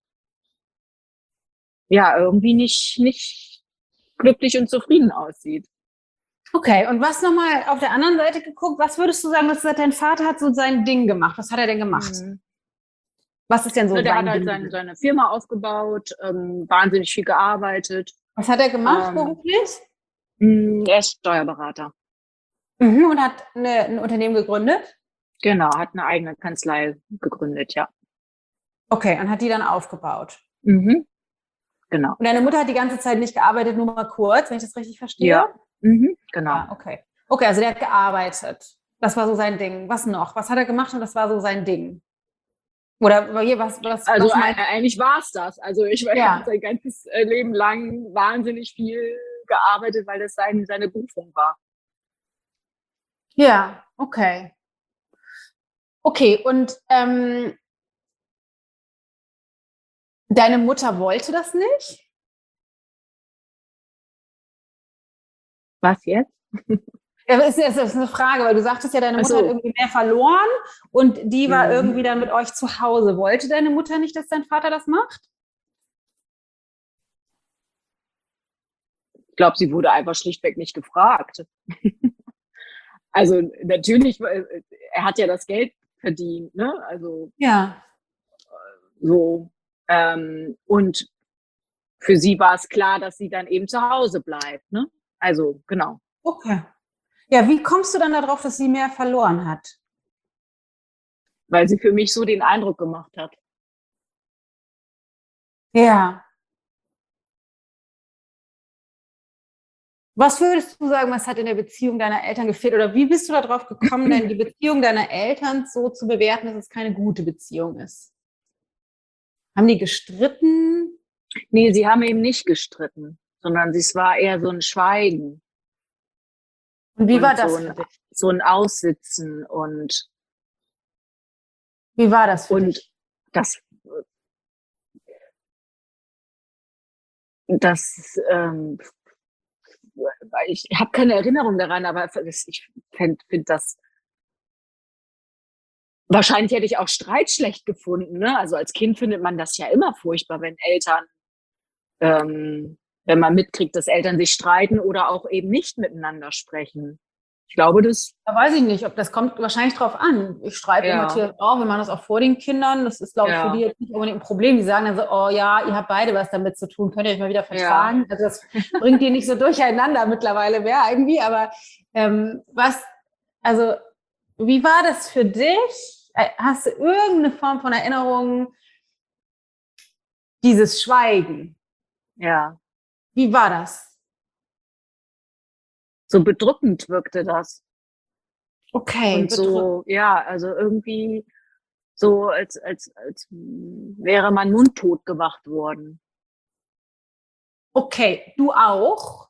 Speaker 2: ja, irgendwie nicht, nicht glücklich und zufrieden aussieht.
Speaker 1: Okay, und was nochmal auf der anderen Seite geguckt, was würdest du sagen, was dein Vater hat so sein Ding gemacht? Was hat er denn gemacht?
Speaker 2: Mhm.
Speaker 1: Was ist denn so
Speaker 2: Ne, der hat
Speaker 1: sein
Speaker 2: halt
Speaker 1: Ding?
Speaker 2: seine, seine Firma aufgebaut, ähm, wahnsinnig viel gearbeitet.
Speaker 1: Was hat er gemacht
Speaker 2: Ähm,
Speaker 1: beruflich?
Speaker 2: mh, er ist Steuerberater.
Speaker 1: Mhm, und hat eine, ein Unternehmen gegründet?
Speaker 2: Genau, hat eine eigene Kanzlei gegründet, ja.
Speaker 1: Okay, und hat die dann aufgebaut.
Speaker 2: Mhm. Genau.
Speaker 1: Und deine Mutter hat die ganze Zeit nicht gearbeitet, nur mal kurz, wenn ich das richtig verstehe?
Speaker 2: Ja. Mhm. Genau.
Speaker 1: Ja, okay. Okay, also der hat gearbeitet. Das war so sein Ding. Was noch? Was hat er gemacht und das war so sein Ding? Oder was, was,
Speaker 2: Also
Speaker 1: was meinst
Speaker 2: äh, eigentlich war es das. Also ich
Speaker 1: du?
Speaker 2: er
Speaker 1: Ja.
Speaker 2: hat sein ganzes äh, Leben lang wahnsinnig viel gearbeitet, weil das sein, seine Berufung war.
Speaker 1: Ja, okay. Okay, und ähm, deine Mutter wollte das nicht?
Speaker 2: Was jetzt?
Speaker 1: Ja, das ist, das ist eine Frage, weil du sagtest ja, deine Mutter hat
Speaker 2: Also,
Speaker 1: irgendwie mehr verloren und die war
Speaker 2: mhm.
Speaker 1: irgendwie dann mit euch zu Hause. Wollte deine Mutter nicht, dass dein Vater das macht?
Speaker 2: Ich glaube, sie wurde einfach schlichtweg nicht gefragt. Also natürlich, äh, er hat ja das Geld verdient, ne? Also
Speaker 1: Ja.
Speaker 2: so. Ähm, und für sie war es klar, dass sie dann eben zu Hause bleibt. Ne? Also, genau.
Speaker 1: Okay. Ja, wie kommst du dann darauf, dass sie mehr verloren hat?
Speaker 2: Weil sie für mich so den Eindruck gemacht hat.
Speaker 1: Ja. Was würdest du sagen, was hat in der Beziehung deiner Eltern gefehlt? Oder wie bist du darauf gekommen, denn die Beziehung deiner Eltern so zu bewerten, dass es keine gute Beziehung ist? Haben die gestritten?
Speaker 2: Nee, sie haben eben nicht gestritten, sondern es war eher so ein Schweigen.
Speaker 1: Und wie
Speaker 2: und
Speaker 1: war das
Speaker 2: so
Speaker 1: für
Speaker 2: ein,
Speaker 1: dich?
Speaker 2: so ein Aussitzen und
Speaker 1: Wie war das für
Speaker 2: und
Speaker 1: dich?
Speaker 2: das das ähm, ich habe keine Erinnerung daran, aber ich finde find das wahrscheinlich hätte ich auch Streit schlecht gefunden. Ne? Also als Kind findet man das ja immer furchtbar, wenn Eltern, ähm, wenn man mitkriegt, dass Eltern sich streiten oder auch eben nicht miteinander sprechen. Ich glaube, das.
Speaker 1: Da weiß ich nicht, ob das kommt wahrscheinlich drauf an. Ich streite
Speaker 2: Ja.
Speaker 1: mit Matthias auch, wir machen das auch vor den Kindern. Das ist, glaube ich,
Speaker 2: Ja.
Speaker 1: für die jetzt nicht unbedingt ein Problem. Die sagen dann so, oh ja, ihr habt beide was damit zu tun, könnt ihr euch mal wieder vertragen.
Speaker 2: Ja.
Speaker 1: Also das bringt die nicht so durcheinander mittlerweile mehr irgendwie. Aber ähm, was, also wie war das für dich? Hast du irgendeine Form von Erinnerung, dieses Schweigen?
Speaker 2: Ja.
Speaker 1: Wie war das?
Speaker 2: So bedrückend wirkte das.
Speaker 1: Okay.
Speaker 2: Und so, ja, also irgendwie so, als, als, als wäre man mundtot gemacht worden.
Speaker 1: Okay, du auch?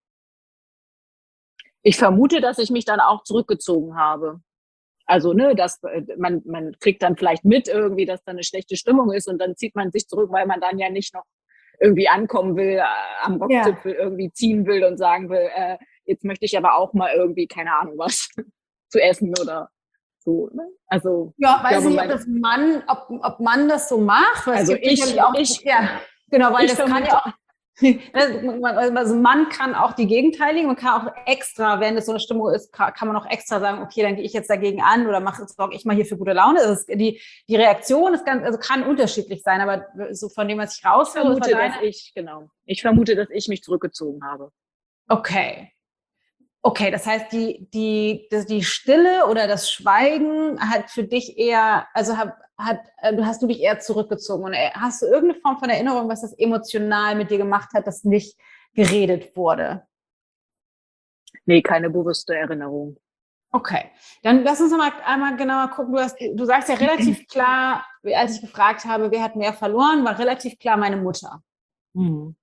Speaker 2: Ich vermute, dass ich mich dann auch zurückgezogen habe. Also, ne, dass man, man kriegt dann vielleicht mit irgendwie, dass da eine schlechte Stimmung ist und dann zieht man sich zurück, weil man dann ja nicht noch irgendwie ankommen will, äh, am Rockzipfel ja. irgendwie ziehen will und sagen will, äh, jetzt möchte ich aber auch mal irgendwie, keine Ahnung was, zu essen oder so. Ne? Also,
Speaker 1: ja, weiß
Speaker 2: glaube,
Speaker 1: nicht, ob das Mann, ob, ob man das so macht.
Speaker 2: Also ich,
Speaker 1: auch,
Speaker 2: ich,
Speaker 1: ja, genau, weil das
Speaker 2: vermute,
Speaker 1: kann ja auch. Also man kann auch die Gegenteiligen, man kann auch extra, wenn es so eine Stimmung ist, kann, kann man auch extra sagen, okay, dann gehe ich jetzt dagegen an oder mache jetzt sorge ich mal hier für gute Laune. Also die, die Reaktion ist ganz, also kann unterschiedlich sein, aber so von dem, was ich raushöre,
Speaker 2: ich vermute, dass ich, genau, ich vermute, dass ich mich zurückgezogen habe.
Speaker 1: Okay. Okay, das heißt, die, die, die Stille oder das Schweigen hat für dich eher, also hat, hat, hast du dich eher zurückgezogen und hast du irgendeine Form von Erinnerung, was das emotional mit dir gemacht hat, dass nicht geredet wurde?
Speaker 2: Nee, keine bewusste Erinnerung.
Speaker 1: Okay, dann lass uns noch mal einmal genauer gucken. Du, hast, du sagst ja relativ klar, als ich gefragt habe, wer hat mehr verloren, war relativ klar meine Mutter.
Speaker 2: Mhm.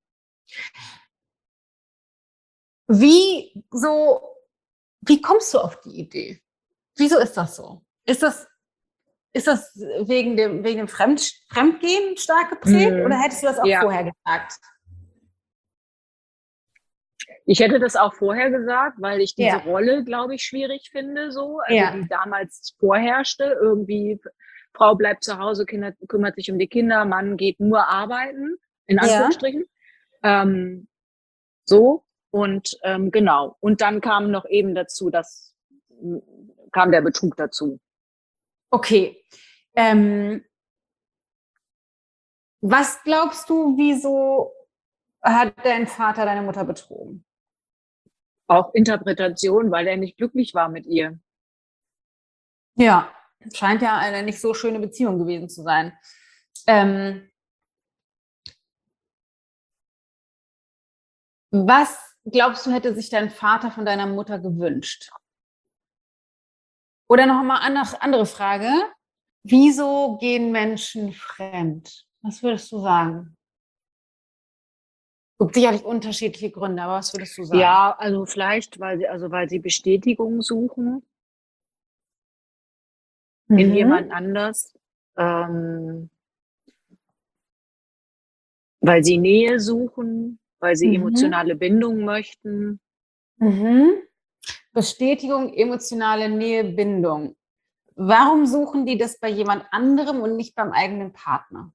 Speaker 1: Wie so, wie kommst du auf die Idee? Wieso ist das so? Ist das, ist das wegen dem, wegen dem Fremd, Fremdgehen stark geprägt mhm. oder hättest du das auch ja. vorher gesagt?
Speaker 2: Ich hätte das auch vorher gesagt, weil ich diese ja. Rolle, glaube ich, schwierig finde, so, also ja. die damals vorherrschte. Irgendwie, Frau bleibt zu Hause, Kinder, kümmert sich um die Kinder, Mann geht nur arbeiten, in Anführungsstrichen. Ja. Ähm, so. Und ähm, genau. Und dann kam noch eben dazu, dass kam der Betrug dazu.
Speaker 1: Okay. Ähm, was glaubst du, wieso hat dein Vater deine Mutter betrogen?
Speaker 2: Auch Interpretation, weil er nicht glücklich war mit ihr.
Speaker 1: Ja, scheint ja eine nicht so schöne Beziehung gewesen zu sein. Ähm, was glaubst du, hätte sich dein Vater von deiner Mutter gewünscht? Oder noch mal eine andere Frage. Wieso gehen Menschen fremd? Was würdest du sagen? Es gibt sicherlich unterschiedliche Gründe, aber was würdest du sagen?
Speaker 2: Ja, also vielleicht, weil sie, also weil sie Bestätigung suchen mhm. in jemand anders. Ähm, weil sie Nähe suchen, weil sie mhm. emotionale Bindung möchten.
Speaker 1: Mhm. Bestätigung, emotionale Nähe, Bindung. Warum suchen die das bei jemand anderem und nicht beim eigenen Partner?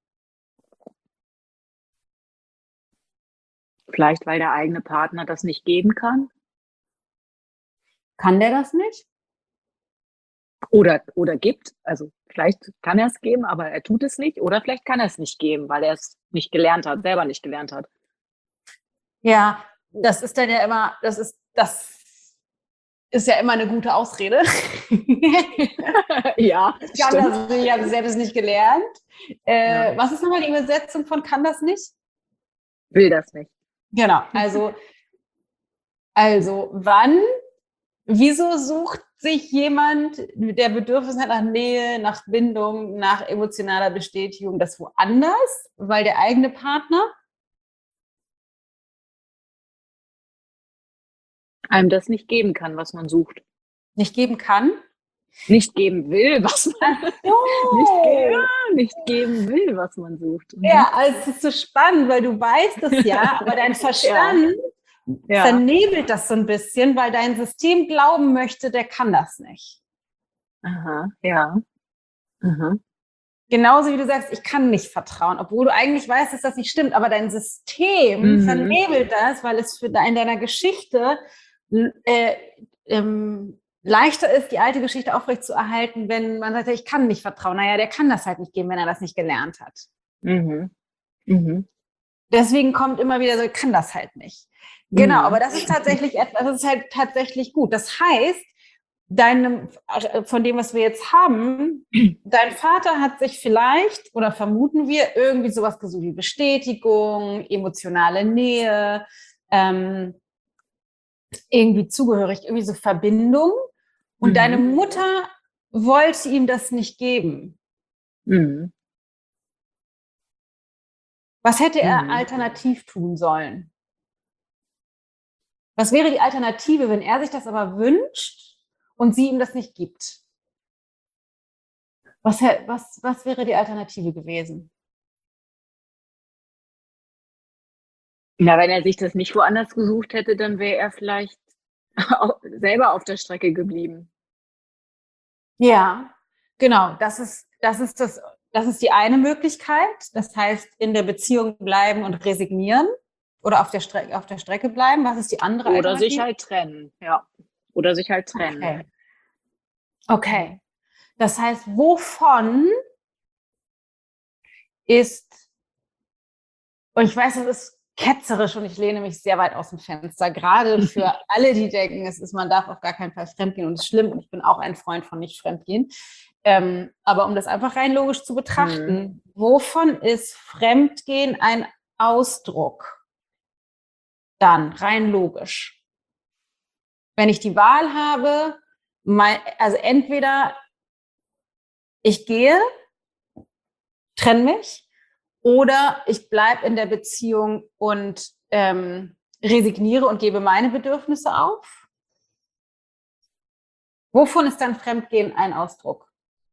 Speaker 2: Vielleicht, weil der eigene Partner das nicht geben kann.
Speaker 1: Kann der das nicht?
Speaker 2: Oder, oder gibt. Also vielleicht kann er es geben, aber er tut es nicht. Oder vielleicht kann er es nicht geben, weil er es nicht gelernt hat, selber nicht gelernt hat.
Speaker 1: Ja, das ist dann ja immer, das ist, das ist ja immer eine gute Ausrede.
Speaker 2: Ja,
Speaker 1: Ich kann
Speaker 2: stimmt.
Speaker 1: das nicht, also sie hat es nicht gelernt. Äh,
Speaker 2: Ja.
Speaker 1: Was ist nochmal die Übersetzung von kann das nicht?
Speaker 2: Will das nicht.
Speaker 1: Genau, also, also wann, wieso sucht sich jemand, der Bedürfnis hat nach Nähe, nach Bindung, nach emotionaler Bestätigung, das woanders, weil der eigene Partner
Speaker 2: Einem das nicht geben kann, was man sucht.
Speaker 1: nicht geben kann?
Speaker 2: Nicht geben will, was man nicht, ge ja, nicht geben will, was man sucht. Mhm.
Speaker 1: Ja, also es ist so spannend, weil du weißt es ja, aber dein Verstand
Speaker 2: Ja.
Speaker 1: vernebelt das so ein bisschen, weil dein System glauben möchte, der kann das nicht.
Speaker 2: Aha, ja. Mhm.
Speaker 1: Genauso wie du sagst, ich kann nicht vertrauen, obwohl du eigentlich weißt, dass das nicht stimmt, aber dein System
Speaker 2: Mhm.
Speaker 1: vernebelt das, weil es für de in deiner Geschichte äh, ähm, leichter ist, die alte Geschichte aufrechtzuerhalten, wenn man sagt, ich kann nicht vertrauen. Naja, der kann das halt nicht geben, wenn er das nicht gelernt hat.
Speaker 2: Mhm. Mhm.
Speaker 1: Deswegen kommt immer wieder so, ich kann das halt nicht. Genau,
Speaker 2: Mhm.
Speaker 1: aber das ist tatsächlich etwas, das ist halt tatsächlich gut. Das heißt, deinem, von dem, was wir jetzt haben, dein Vater hat sich vielleicht, oder vermuten wir, irgendwie sowas gesucht wie Bestätigung, emotionale Nähe, ähm, irgendwie zugehörig, irgendwie so Verbindung. Und
Speaker 2: Mhm.
Speaker 1: deine Mutter wollte ihm das nicht geben.
Speaker 2: Mhm.
Speaker 1: Was hätte er
Speaker 2: Mhm.
Speaker 1: alternativ tun sollen? Was wäre die Alternative, wenn er sich das aber wünscht und sie ihm das nicht gibt? Was, was, was wäre die Alternative gewesen?
Speaker 2: Na, wenn er sich das nicht woanders gesucht hätte, dann wäre er vielleicht auch selber auf der Strecke geblieben.
Speaker 1: Ja, genau. Das ist, das ist das, das ist die eine Möglichkeit. Das heißt, in der Beziehung bleiben und resignieren oder auf der Strecke, auf der Strecke bleiben. Was ist die andere
Speaker 2: Oder
Speaker 1: Alternative?
Speaker 2: sich halt trennen, ja. Oder sich halt trennen.
Speaker 1: Okay. Okay. Das heißt, wovon ist, und ich weiß, es ist ketzerisch und ich lehne mich sehr weit aus dem Fenster, gerade für alle, die denken, es ist, man darf auf gar keinen Fall fremdgehen und es ist schlimm und ich bin auch ein Freund von nicht fremdgehen. Ähm, aber um das einfach rein logisch zu betrachten,
Speaker 2: Mhm.
Speaker 1: wovon ist Fremdgehen ein Ausdruck? Dann rein logisch. Wenn ich die Wahl habe, mein, also entweder ich gehe, trenne mich, oder ich bleibe in der Beziehung und ähm, resigniere und gebe meine Bedürfnisse auf. Wovon ist dann Fremdgehen ein Ausdruck?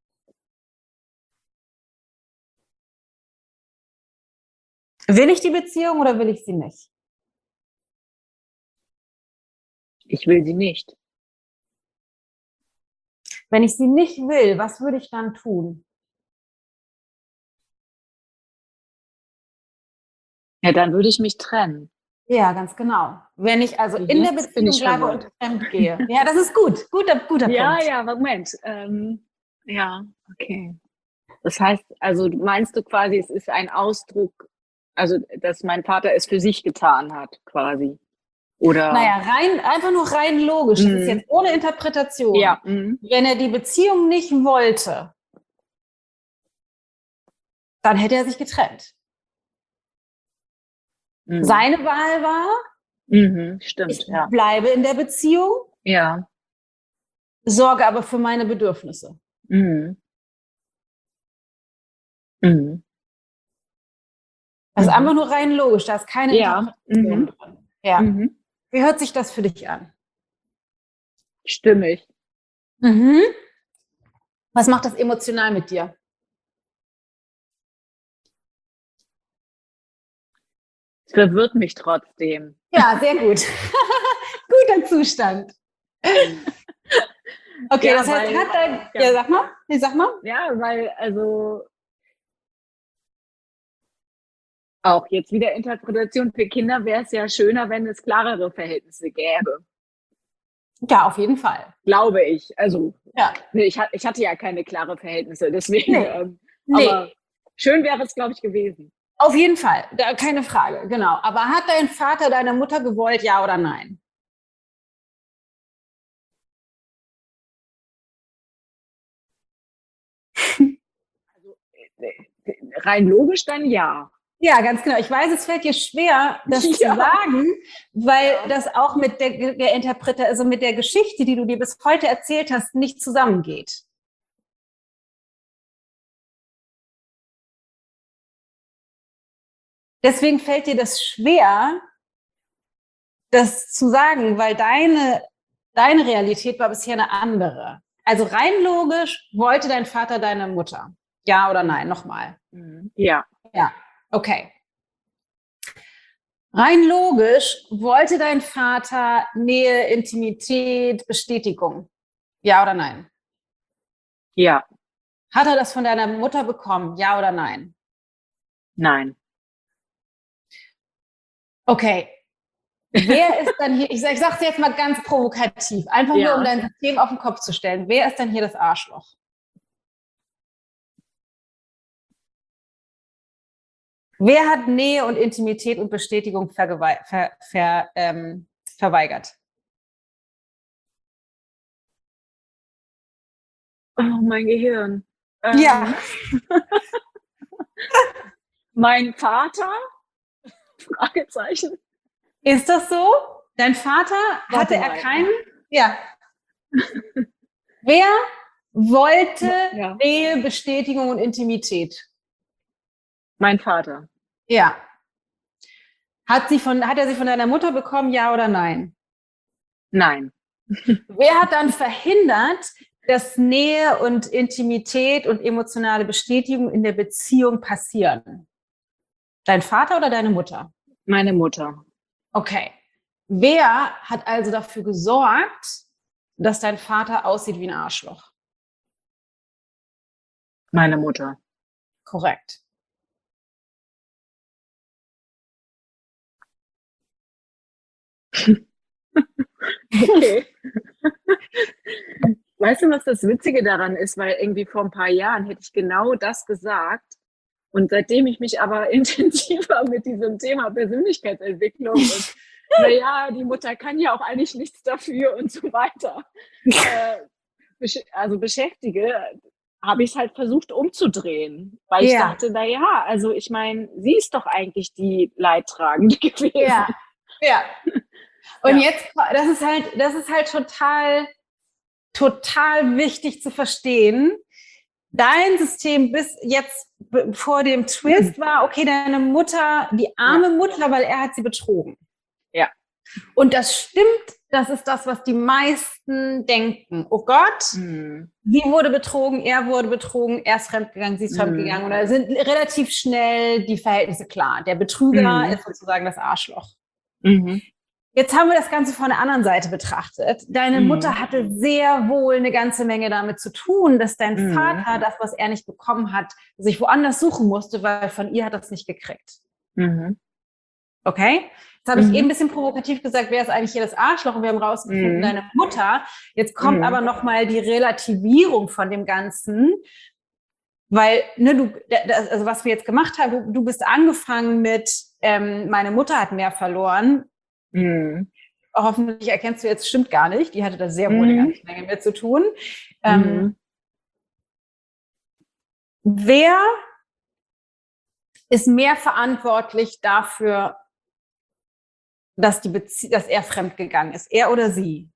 Speaker 1: Will ich die Beziehung oder will ich sie nicht?
Speaker 2: Ich will sie nicht.
Speaker 1: Wenn ich sie nicht will, was würde ich dann tun?
Speaker 2: Ja, dann würde ich mich trennen.
Speaker 1: Ja, ganz genau. Wenn ich also in der
Speaker 2: Jetzt bin
Speaker 1: Beziehung
Speaker 2: ich
Speaker 1: bleibe
Speaker 2: verwirrt.
Speaker 1: und fremd gehe. Ja, das ist gut. Guter, guter
Speaker 2: Ja,
Speaker 1: Punkt.
Speaker 2: ja, Moment. Ähm, ja, okay. Das heißt, also meinst du quasi, es ist ein Ausdruck, also dass mein Vater es für sich getan hat, quasi? Oder?
Speaker 1: Naja, rein, einfach nur rein logisch. Das ist
Speaker 2: Mhm.
Speaker 1: jetzt ohne Interpretation.
Speaker 2: Ja. Mhm.
Speaker 1: Wenn er die Beziehung nicht wollte, dann hätte er sich getrennt.
Speaker 2: Mhm.
Speaker 1: Seine Wahl war,
Speaker 2: Mhm. Stimmt,
Speaker 1: ich
Speaker 2: ja.
Speaker 1: bleibe in der Beziehung,
Speaker 2: Ja.
Speaker 1: sorge aber für meine Bedürfnisse.
Speaker 2: Mhm. Mhm.
Speaker 1: Das ist
Speaker 2: Mhm.
Speaker 1: einfach nur rein logisch, da ist keine
Speaker 2: Ja.
Speaker 1: Interpretation
Speaker 2: Mhm.
Speaker 1: drin. Ja.
Speaker 2: Mhm.
Speaker 1: Wie hört sich das für dich an?
Speaker 2: Stimmig.
Speaker 1: Mhm. Was macht das emotional mit dir?
Speaker 2: Es verwirrt mich trotzdem.
Speaker 1: Ja, sehr gut. Guter Zustand. Okay,
Speaker 2: Ja,
Speaker 1: das heißt,
Speaker 2: weil,
Speaker 1: hat dein,
Speaker 2: ja.
Speaker 1: ja, sag mal, nee, sag mal.
Speaker 2: Ja, weil also auch jetzt wieder Interpretation für Kinder wäre es ja schöner, wenn es klarere Verhältnisse gäbe.
Speaker 1: Ja, auf jeden Fall.
Speaker 2: Glaube ich. Also,
Speaker 1: Ja.
Speaker 2: nee, ich, ich hatte ja keine klaren Verhältnisse, deswegen.
Speaker 1: Nee.
Speaker 2: Ähm,
Speaker 1: Nee.
Speaker 2: aber schön wäre es, glaube ich, gewesen.
Speaker 1: Auf jeden Fall, da, keine Frage, genau. Aber hat dein Vater deine Mutter gewollt, ja oder nein?
Speaker 2: Also, rein logisch dann ja.
Speaker 1: Ja, ganz genau. Ich weiß, es fällt dir schwer, das ja. zu sagen, weil ja. das auch mit der, der Interpretation, also mit der Geschichte, die du dir bis heute erzählt hast, nicht zusammengeht. Deswegen fällt dir das schwer, das zu sagen, weil deine, deine Realität war bisher eine andere. Also rein logisch wollte dein Vater deine Mutter. Ja oder nein? Nochmal.
Speaker 2: Ja.
Speaker 1: Ja, okay. Rein logisch wollte dein Vater Nähe, Intimität, Bestätigung. Ja oder nein?
Speaker 2: Ja.
Speaker 1: Hat er das von deiner Mutter bekommen? Ja oder nein?
Speaker 2: Nein.
Speaker 1: Okay. Wer ist dann hier, ich, ich sage es jetzt mal ganz provokativ, einfach ja. nur um dein System auf den Kopf zu stellen. Wer ist dann hier das Arschloch? Wer hat Nähe und Intimität und Bestätigung ver, ver, ähm, verweigert?
Speaker 2: Oh, mein Gehirn.
Speaker 1: Ähm, ja.
Speaker 2: Mein Vater? Fragezeichen.
Speaker 1: Ist das so? Dein Vater, Warte hatte er mal. keinen? Ja. Wer wollte ja. Nähe, Bestätigung und Intimität?
Speaker 2: Mein Vater.
Speaker 1: Ja. Hat, sie von, hat er sie von deiner Mutter bekommen, ja oder nein?
Speaker 2: Nein.
Speaker 1: Wer hat dann verhindert, dass Nähe und Intimität und emotionale Bestätigung in der Beziehung passieren? Dein Vater oder deine Mutter?
Speaker 2: Meine Mutter.
Speaker 1: Okay. Wer hat also dafür gesorgt, dass dein Vater aussieht wie ein Arschloch?
Speaker 2: Meine Mutter.
Speaker 1: Korrekt.
Speaker 2: Okay. Weißt du, was das Witzige daran ist? Weil irgendwie vor ein paar Jahren hätte ich genau das gesagt. Und seitdem ich mich aber intensiver mit diesem Thema Persönlichkeitsentwicklung und naja, die Mutter kann ja auch eigentlich nichts dafür und so weiter, äh, besch- also beschäftige, habe ich es halt versucht umzudrehen. Weil ich
Speaker 1: Ja.
Speaker 2: dachte, naja, also ich meine, sie ist doch eigentlich die Leidtragende gewesen.
Speaker 1: Ja, ja. Und
Speaker 2: Ja.
Speaker 1: jetzt, das ist halt, das ist halt total, total wichtig zu verstehen. Dein System bis jetzt vor dem Twist war, okay, deine Mutter, die arme ja. Mutter, weil er hat sie betrogen.
Speaker 2: Ja.
Speaker 1: Und das stimmt, das ist das, was die meisten denken. Oh Gott, mhm. sie wurde betrogen, er wurde betrogen, er ist fremdgegangen, sie ist mhm. fremdgegangen. Und da sind relativ schnell die Verhältnisse klar. Der Betrüger mhm. ist sozusagen das Arschloch. Mhm. Jetzt haben wir das Ganze von der anderen Seite betrachtet. Deine mhm. Mutter hatte sehr wohl eine ganze Menge damit zu tun, dass dein mhm. Vater das, was er nicht bekommen hat, sich woanders suchen musste, weil von ihr hat er es nicht gekriegt. Mhm. Okay? Jetzt habe ich mhm. eben ein bisschen provokativ gesagt, wer ist eigentlich hier das Arschloch? Und wir haben rausgefunden, mhm. deine Mutter. Jetzt kommt mhm. aber nochmal die Relativierung von dem Ganzen. Weil, ne, du, das, also was wir jetzt gemacht haben, du, du bist angefangen mit, ähm, meine Mutter hat mehr verloren. Mhm. Hoffentlich erkennst du jetzt, stimmt gar nicht. Die hatte da sehr wohl mhm. eine ganze Menge mit zu tun. Ähm, mhm. Wer ist mehr verantwortlich dafür, dass, die Bezie- dass er fremdgegangen ist? Er oder sie?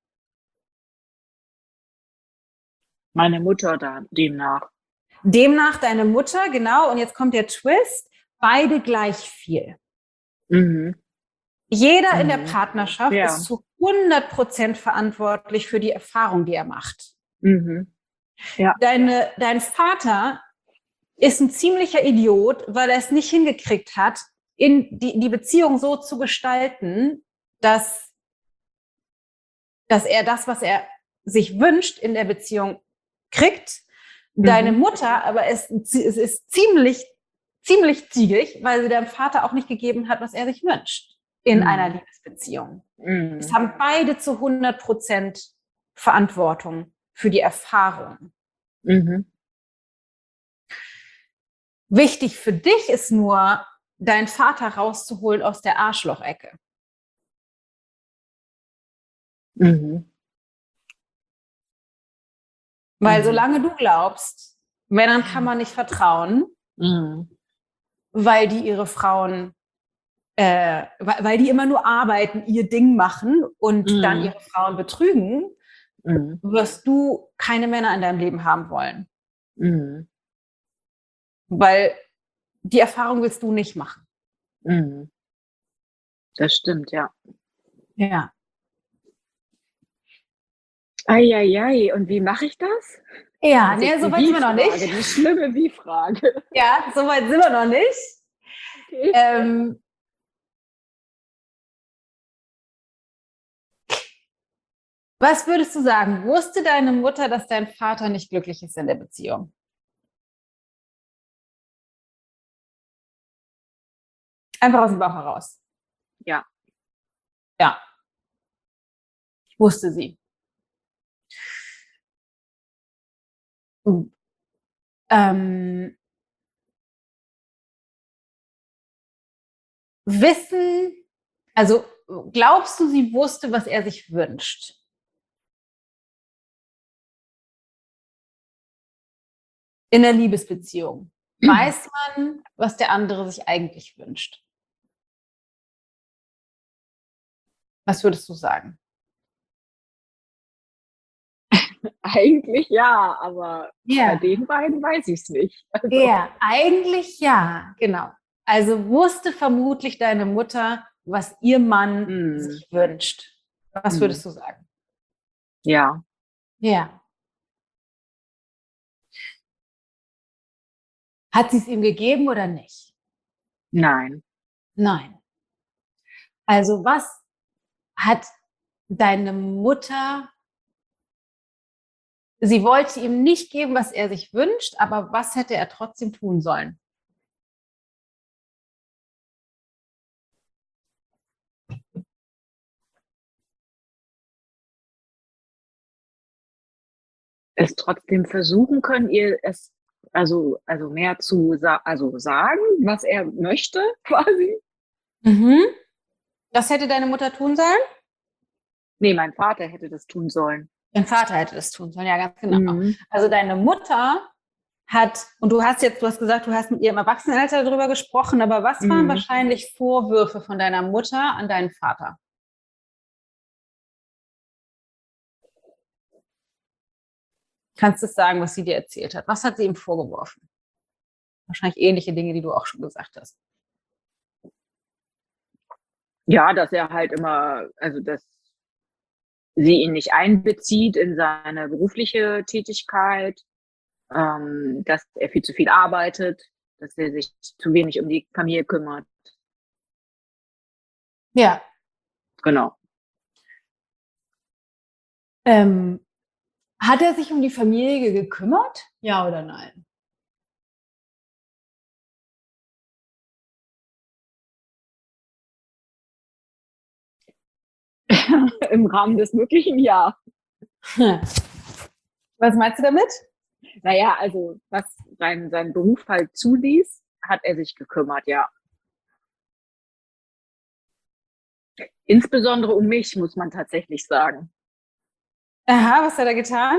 Speaker 2: Meine Mutter da, demnach.
Speaker 1: Demnach deine Mutter, genau. Und jetzt kommt der Twist. Beide gleich viel. Mhm. Jeder mhm. in der Partnerschaft ja. ist zu hundert Prozent verantwortlich für die Erfahrung, die er macht. Mhm. Ja. Deine, dein Vater ist ein ziemlicher Idiot, weil er es nicht hingekriegt hat, in die, die Beziehung so zu gestalten, dass, dass er das, was er sich wünscht, in der Beziehung kriegt. Mhm. Deine Mutter aber ist, ist, ist ziemlich, ziemlich ziegig, weil sie deinem Vater auch nicht gegeben hat, was er sich wünscht. In mm. einer Liebesbeziehung. Mm. Es haben beide zu hundert Prozent Verantwortung für die Erfahrung. Mhm. Wichtig für dich ist nur, deinen Vater rauszuholen aus der Arschlochecke.
Speaker 2: Mhm.
Speaker 1: Weil
Speaker 2: Mhm.
Speaker 1: solange du glaubst, Männern kann man nicht vertrauen,
Speaker 2: Mhm.
Speaker 1: weil die ihre Frauen, äh, weil, weil die immer nur arbeiten, ihr Ding machen und
Speaker 2: Mhm.
Speaker 1: dann ihre Frauen betrügen,
Speaker 2: Mhm.
Speaker 1: wirst du keine Männer in deinem Leben haben wollen.
Speaker 2: Mhm.
Speaker 1: Weil die Erfahrung willst du nicht machen.
Speaker 2: Mhm. Das stimmt, ja.
Speaker 1: Ja.
Speaker 2: Eieiei, und wie mache ich das?
Speaker 1: Ja,
Speaker 2: Das
Speaker 1: nee,
Speaker 2: ist
Speaker 1: so
Speaker 2: die
Speaker 1: weit sind wir noch
Speaker 2: Wie-Frage,
Speaker 1: nicht.
Speaker 2: die schlimme Wie-Frage.
Speaker 1: Ja, so weit sind wir noch nicht.
Speaker 2: Okay.
Speaker 1: Ähm, was würdest du sagen? Wusste deine Mutter, dass dein Vater nicht glücklich ist in der Beziehung? Einfach aus dem Bauch heraus.
Speaker 2: Ja.
Speaker 1: Ja. Wusste sie. Ähm, wissen, also glaubst du, sie wusste, was er sich wünscht? In der Liebesbeziehung. Weiß man, was der andere sich eigentlich wünscht? Was würdest du sagen?
Speaker 2: Eigentlich ja, aber bei
Speaker 1: Ja.
Speaker 2: den beiden weiß ich es nicht. Also,
Speaker 1: Ja, eigentlich ja, genau. Also wusste vermutlich deine Mutter, was ihr Mann
Speaker 2: hm,
Speaker 1: sich wünscht. Was
Speaker 2: hm,
Speaker 1: würdest du sagen?
Speaker 2: ja.
Speaker 1: Ja. Hat sie es ihm gegeben oder nicht?
Speaker 2: Nein.
Speaker 1: Nein. Also was hat deine Mutter, sie wollte ihm nicht geben, was er sich wünscht, aber was hätte er trotzdem tun sollen?
Speaker 2: Es trotzdem versuchen können, ihr es also also mehr zu sa also sagen, was er möchte quasi?
Speaker 1: Mhm. Das hätte deine Mutter tun sollen?
Speaker 2: Ne, mein Vater hätte das tun sollen.
Speaker 1: Dein Vater hätte das tun sollen, ja, ganz genau.
Speaker 2: Mhm.
Speaker 1: Also deine Mutter hat, und du hast jetzt, du hast gesagt, du hast mit ihr im Erwachsenenalter darüber gesprochen, aber was waren
Speaker 2: Mhm.
Speaker 1: wahrscheinlich Vorwürfe von deiner Mutter an deinen Vater? Kannst du es sagen, was sie dir erzählt hat? Was hat sie ihm vorgeworfen? Wahrscheinlich ähnliche Dinge, die du auch schon gesagt hast.
Speaker 2: Ja, dass er halt immer also, dass sie ihn nicht einbezieht in seine berufliche Tätigkeit, ähm, dass er viel zu viel arbeitet, dass er sich zu wenig um die Familie kümmert.
Speaker 1: Ja.
Speaker 2: Genau.
Speaker 1: Ähm, hat er sich um die Familie gekümmert? Ja oder nein?
Speaker 2: Im Rahmen des Möglichen, ja.
Speaker 1: Was meinst du damit?
Speaker 2: Na ja, also, was sein sein Beruf halt zuließ, hat er sich gekümmert, ja. Insbesondere um mich, muss man tatsächlich sagen.
Speaker 1: Aha, was hat er getan?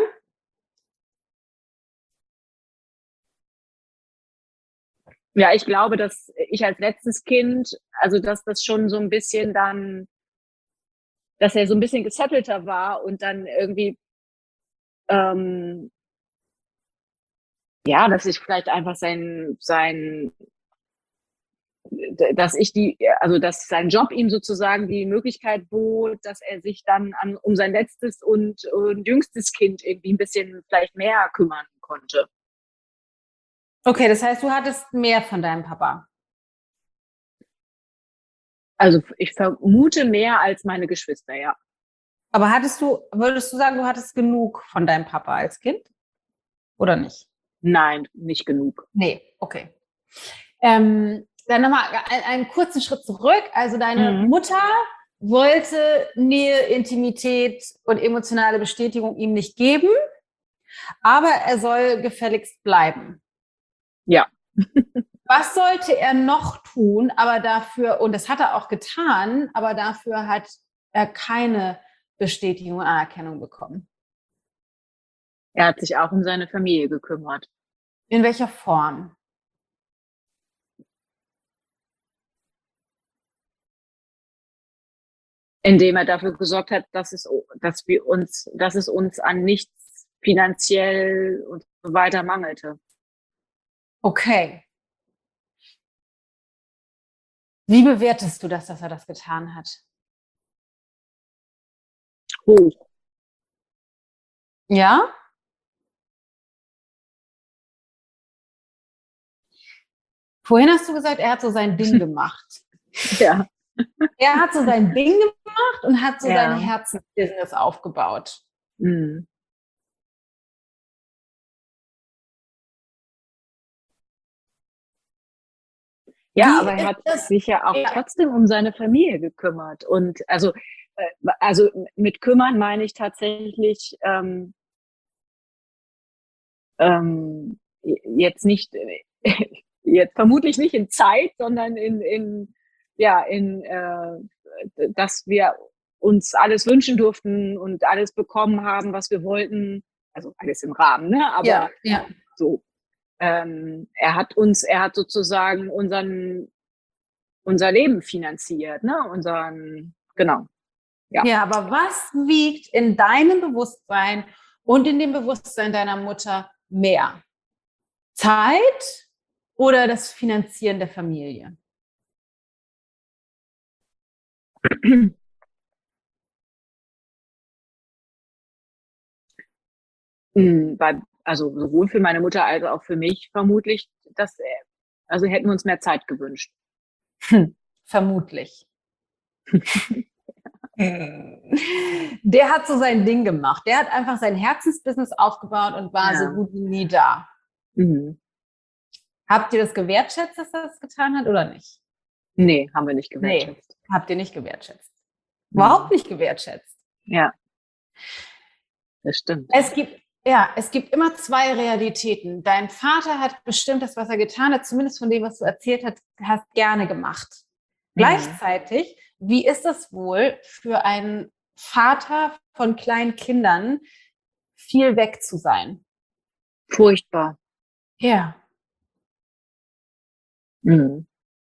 Speaker 2: Ja, ich glaube, dass ich als letztes Kind also, dass das schon so 'n bisschen dann dass er so 'n bisschen gesettelter war und dann irgendwie ähm ja, dass ich vielleicht einfach sein sein d dass ich die also, dass sein Job ihm sozusagen die Möglichkeit bot, dass er sich dann an um sein letztes und und jüngstes Kind irgendwie 'n bisschen vielleicht mehr kümmern konnte.
Speaker 1: Okay, das heißt, du hattest mehr von deinem Papa.
Speaker 2: Also, ich vermute mehr als meine Geschwister, ja.
Speaker 1: Aber hattest du, würdest du sagen, du hattest genug von deinem Papa als Kind? Oder nicht?
Speaker 2: Nein, nicht genug.
Speaker 1: Nee, okay. Ähm, dann nochmal ein, einen kurzen Schritt zurück. Also deine
Speaker 2: Mhm.
Speaker 1: Mutter wollte Nähe, Intimität und emotionale Bestätigung ihm nicht geben, aber er soll gefälligst bleiben.
Speaker 2: Ja.
Speaker 1: Was sollte er noch tun, aber dafür, und das hat er auch getan, aber dafür hat er keine Bestätigung und Anerkennung bekommen.
Speaker 2: Er hat sich auch um seine Familie gekümmert.
Speaker 1: In welcher Form?
Speaker 2: Indem er dafür gesorgt hat, dass es, dass wir uns, dass es uns an nichts finanziell und so weiter mangelte.
Speaker 1: Okay. Wie bewertest du das, dass er das getan hat?
Speaker 2: Hoch.
Speaker 1: Ja? Vorhin hast du gesagt, er hat so sein Ding gemacht.
Speaker 2: Ja.
Speaker 1: Er hat so sein Ding gemacht und hat so
Speaker 2: Ja.
Speaker 1: sein Herzensbusiness aufgebaut.
Speaker 2: Mhm. Ja,
Speaker 1: Wie
Speaker 2: aber er
Speaker 1: ist
Speaker 2: hat
Speaker 1: das?
Speaker 2: sich ja auch
Speaker 1: Ja.
Speaker 2: trotzdem um seine Familie gekümmert. Und also, äh, also mit kümmern meine ich tatsächlich ähm, ähm, jetzt nicht, jetzt vermutlich nicht in Zeit, sondern in, in ja, in, äh, dass wir uns alles wünschen durften und alles bekommen haben, was wir wollten. Also alles im Rahmen, ne? Aber
Speaker 1: Ja, ja.
Speaker 2: so. Ähm, er hat uns, er hat sozusagen unseren, unser Leben finanziert, ne? Unseren, genau. Ja.
Speaker 1: Ja, aber was wiegt in deinem Bewusstsein und in dem Bewusstsein deiner Mutter mehr? Zeit oder das Finanzieren der Familie?
Speaker 2: Mm, bei, also sowohl für meine Mutter als auch für mich vermutlich, dass, also hätten wir uns mehr Zeit gewünscht.
Speaker 1: Hm, vermutlich. Der hat so sein Ding gemacht. Der hat einfach sein Herzensbusiness aufgebaut und war
Speaker 2: Ja.
Speaker 1: so gut wie nie da.
Speaker 2: Mhm.
Speaker 1: Habt ihr das gewertschätzt, dass er das getan hat oder nicht?
Speaker 2: Nee, haben wir nicht
Speaker 1: Nee,
Speaker 2: gewertschätzt.
Speaker 1: habt ihr nicht gewertschätzt.
Speaker 2: Mhm.
Speaker 1: Überhaupt nicht gewertschätzt.
Speaker 2: Ja, das stimmt.
Speaker 1: Es gibt, ja, es gibt immer zwei Realitäten. Dein Vater hat bestimmt das, was er getan hat, zumindest von dem, was du erzählt hast, hast gerne gemacht.
Speaker 2: Mhm.
Speaker 1: Gleichzeitig, wie ist es wohl für einen Vater von kleinen Kindern, viel weg zu sein?
Speaker 2: Furchtbar.
Speaker 1: Ja.
Speaker 2: Mhm.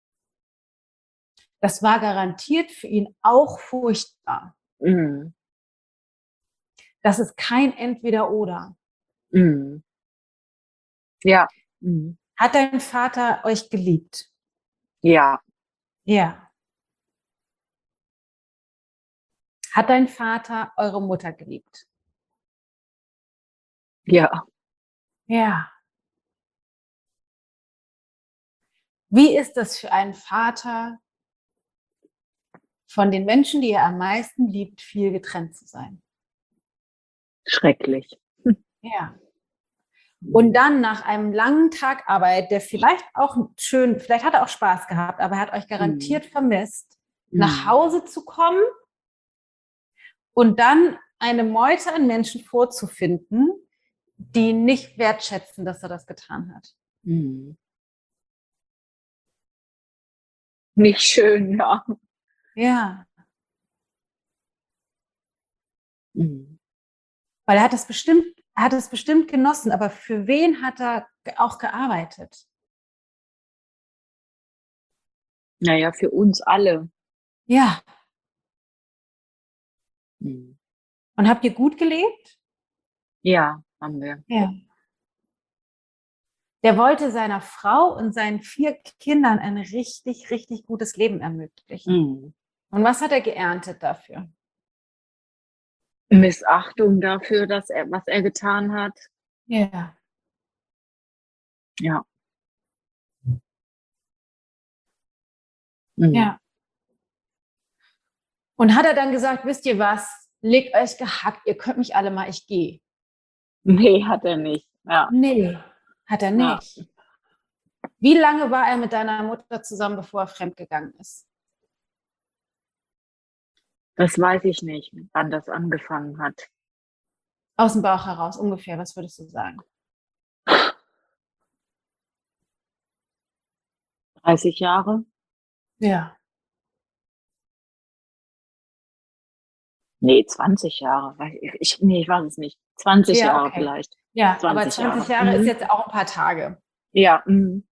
Speaker 1: Das war garantiert für ihn auch furchtbar.
Speaker 2: Mhm.
Speaker 1: Das ist kein Entweder-Oder.
Speaker 2: Mhm. Ja. Mhm.
Speaker 1: Hat dein Vater euch geliebt?
Speaker 2: Ja.
Speaker 1: Ja. Hat dein Vater eure Mutter geliebt?
Speaker 2: Ja.
Speaker 1: Ja. Wie ist das für einen Vater, von den Menschen, die er am meisten liebt, viel getrennt zu sein?
Speaker 2: Schrecklich.
Speaker 1: Ja. Und dann nach einem langen Tag Arbeit, der vielleicht auch schön, vielleicht hat er auch Spaß gehabt, aber er hat euch garantiert
Speaker 2: Mhm.
Speaker 1: vermisst,
Speaker 2: Mhm.
Speaker 1: nach Hause zu kommen und dann eine Meute an Menschen vorzufinden, die nicht wertschätzen, dass er das getan hat.
Speaker 2: Mhm. Nicht schön, ja.
Speaker 1: Ja.
Speaker 2: Mhm.
Speaker 1: Weil er hat es bestimmt, er hat es bestimmt genossen, aber für wen hat er auch gearbeitet?
Speaker 2: Naja, für uns alle.
Speaker 1: Ja.
Speaker 2: Mhm.
Speaker 1: Und habt ihr gut gelebt?
Speaker 2: Ja, haben wir.
Speaker 1: Ja. Der wollte seiner Frau und seinen vier Kindern ein richtig, richtig gutes Leben ermöglichen.
Speaker 2: Mhm.
Speaker 1: Und was hat er geerntet dafür?
Speaker 2: Missachtung dafür, dass er, was er getan hat.
Speaker 1: Ja.
Speaker 2: Ja. Mhm.
Speaker 1: Ja. Und hat er dann gesagt, wisst ihr was, legt euch gehackt, ihr könnt mich alle mal, ich gehe.
Speaker 2: Nee, hat er nicht. Ja.
Speaker 1: Nee, hat er
Speaker 2: Ja.
Speaker 1: nicht. Wie lange war er mit deiner Mutter zusammen, bevor er fremdgegangen ist?
Speaker 2: Das weiß ich nicht, wann das angefangen hat.
Speaker 1: Aus dem Bauch heraus, ungefähr, was würdest du sagen?
Speaker 2: dreißig Jahre?
Speaker 1: Ja.
Speaker 2: Nee, zwanzig Jahre. Weiß Ich, ich, nee, ich weiß es nicht. zwanzig
Speaker 1: Ja,
Speaker 2: Jahre
Speaker 1: okay.
Speaker 2: vielleicht.
Speaker 1: Ja, aber
Speaker 2: zwanzig
Speaker 1: zwanzig
Speaker 2: Jahre.
Speaker 1: Jahre ist
Speaker 2: Mhm.
Speaker 1: jetzt auch ein paar Tage.
Speaker 2: Ja. Mhm.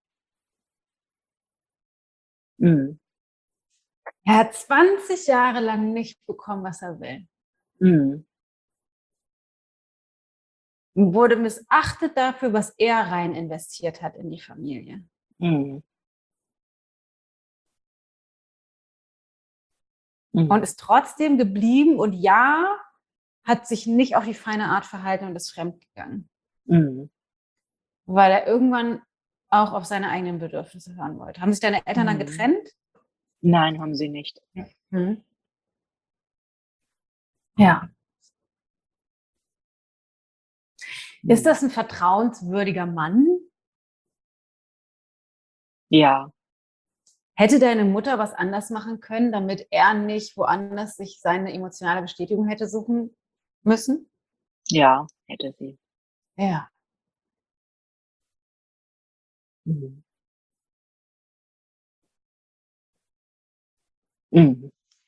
Speaker 2: Mhm.
Speaker 1: Er hat zwanzig Jahre lang nicht bekommen, was er will.
Speaker 2: Mhm.
Speaker 1: Und wurde missachtet dafür, was er rein investiert hat in die Familie.
Speaker 2: Mhm.
Speaker 1: Und
Speaker 2: Mhm.
Speaker 1: ist trotzdem geblieben und ja, hat sich nicht auf die feine Art verhalten und ist fremdgegangen.
Speaker 2: Mhm.
Speaker 1: Weil er irgendwann auch auf seine eigenen Bedürfnisse hören wollte. Haben sich deine Eltern dann
Speaker 2: Mhm.
Speaker 1: getrennt?
Speaker 2: Nein, haben sie nicht.
Speaker 1: Mhm. Ja. Ist
Speaker 2: Mhm.
Speaker 1: das ein vertrauenswürdiger Mann?
Speaker 2: Ja.
Speaker 1: Hätte deine Mutter was anders machen können, damit er nicht woanders sich seine emotionale Bestätigung hätte suchen müssen?
Speaker 2: Ja, hätte sie.
Speaker 1: Ja.
Speaker 2: Mhm. Mhm.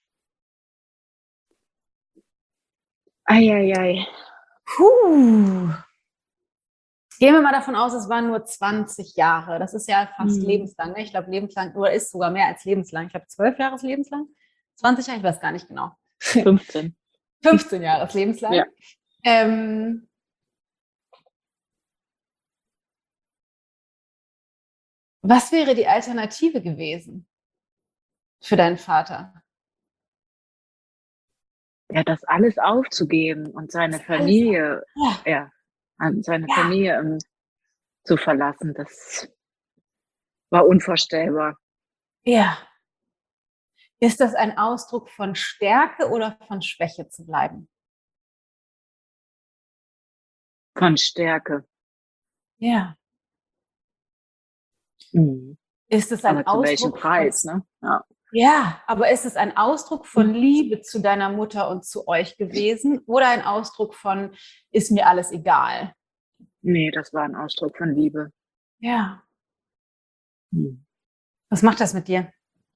Speaker 2: Ei, ei, ei.
Speaker 1: Puh. Gehen wir mal davon aus, es waren nur zwanzig Jahre. Das ist ja fast
Speaker 2: Mhm.
Speaker 1: lebenslang. Ne? Ich glaube, lebenslang, oder ist sogar mehr als lebenslang. Ich glaube, zwölf Jahre ist lebenslang. zwanzig Jahre, ich weiß gar nicht genau.
Speaker 2: fünfzehn.
Speaker 1: fünfzehn Jahre ist lebenslang.
Speaker 2: Ja.
Speaker 1: Ähm, was wäre die Alternative gewesen für deinen Vater?
Speaker 2: Ja, das alles aufzugeben und seine
Speaker 1: Das alles
Speaker 2: Familie,
Speaker 1: Ja,
Speaker 2: ja, an seine
Speaker 1: ja,
Speaker 2: Familie ähm, zu verlassen, das war unvorstellbar.
Speaker 1: ja. Ist das ein Ausdruck von Stärke oder von Schwäche zu bleiben?
Speaker 2: Von Stärke.
Speaker 1: Ja.
Speaker 2: Mhm.
Speaker 1: Ist es
Speaker 2: Aber
Speaker 1: ein
Speaker 2: zu welchem
Speaker 1: Ausdruck von
Speaker 2: Preis, ne? Ja.
Speaker 1: Ja, aber ist es ein Ausdruck von Liebe zu deiner Mutter und zu euch gewesen oder ein Ausdruck von ist mir alles egal?
Speaker 2: Ne, das war 'n Ausdruck von Liebe.
Speaker 1: Ja.
Speaker 2: Mhm.
Speaker 1: Was macht das mit dir?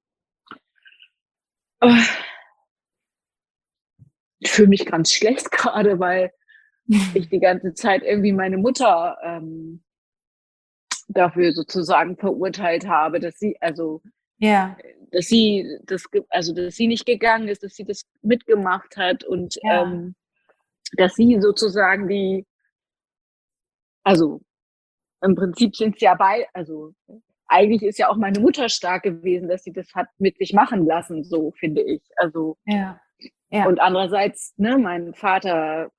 Speaker 2: Ich fühle mich ganz schlecht grade, weil ich die ganze Zeit irgendwie meine Mutter, ähm, dafür sozusagen verurteilt habe, dass sie also,
Speaker 1: Ja,
Speaker 2: dass sie das ge also, dass sie nicht gegangen ist, dass sie das mitgemacht hat und,
Speaker 1: ja,
Speaker 2: ähm, dass sie sozusagen die also, im Prinzip sind's ja bei also, eigentlich ist ja auch meine Mutter stark gewesen, dass sie das hat mit sich machen lassen, so finde ich. Also
Speaker 1: ja, ja,
Speaker 2: und andererseits, ne, mein Vater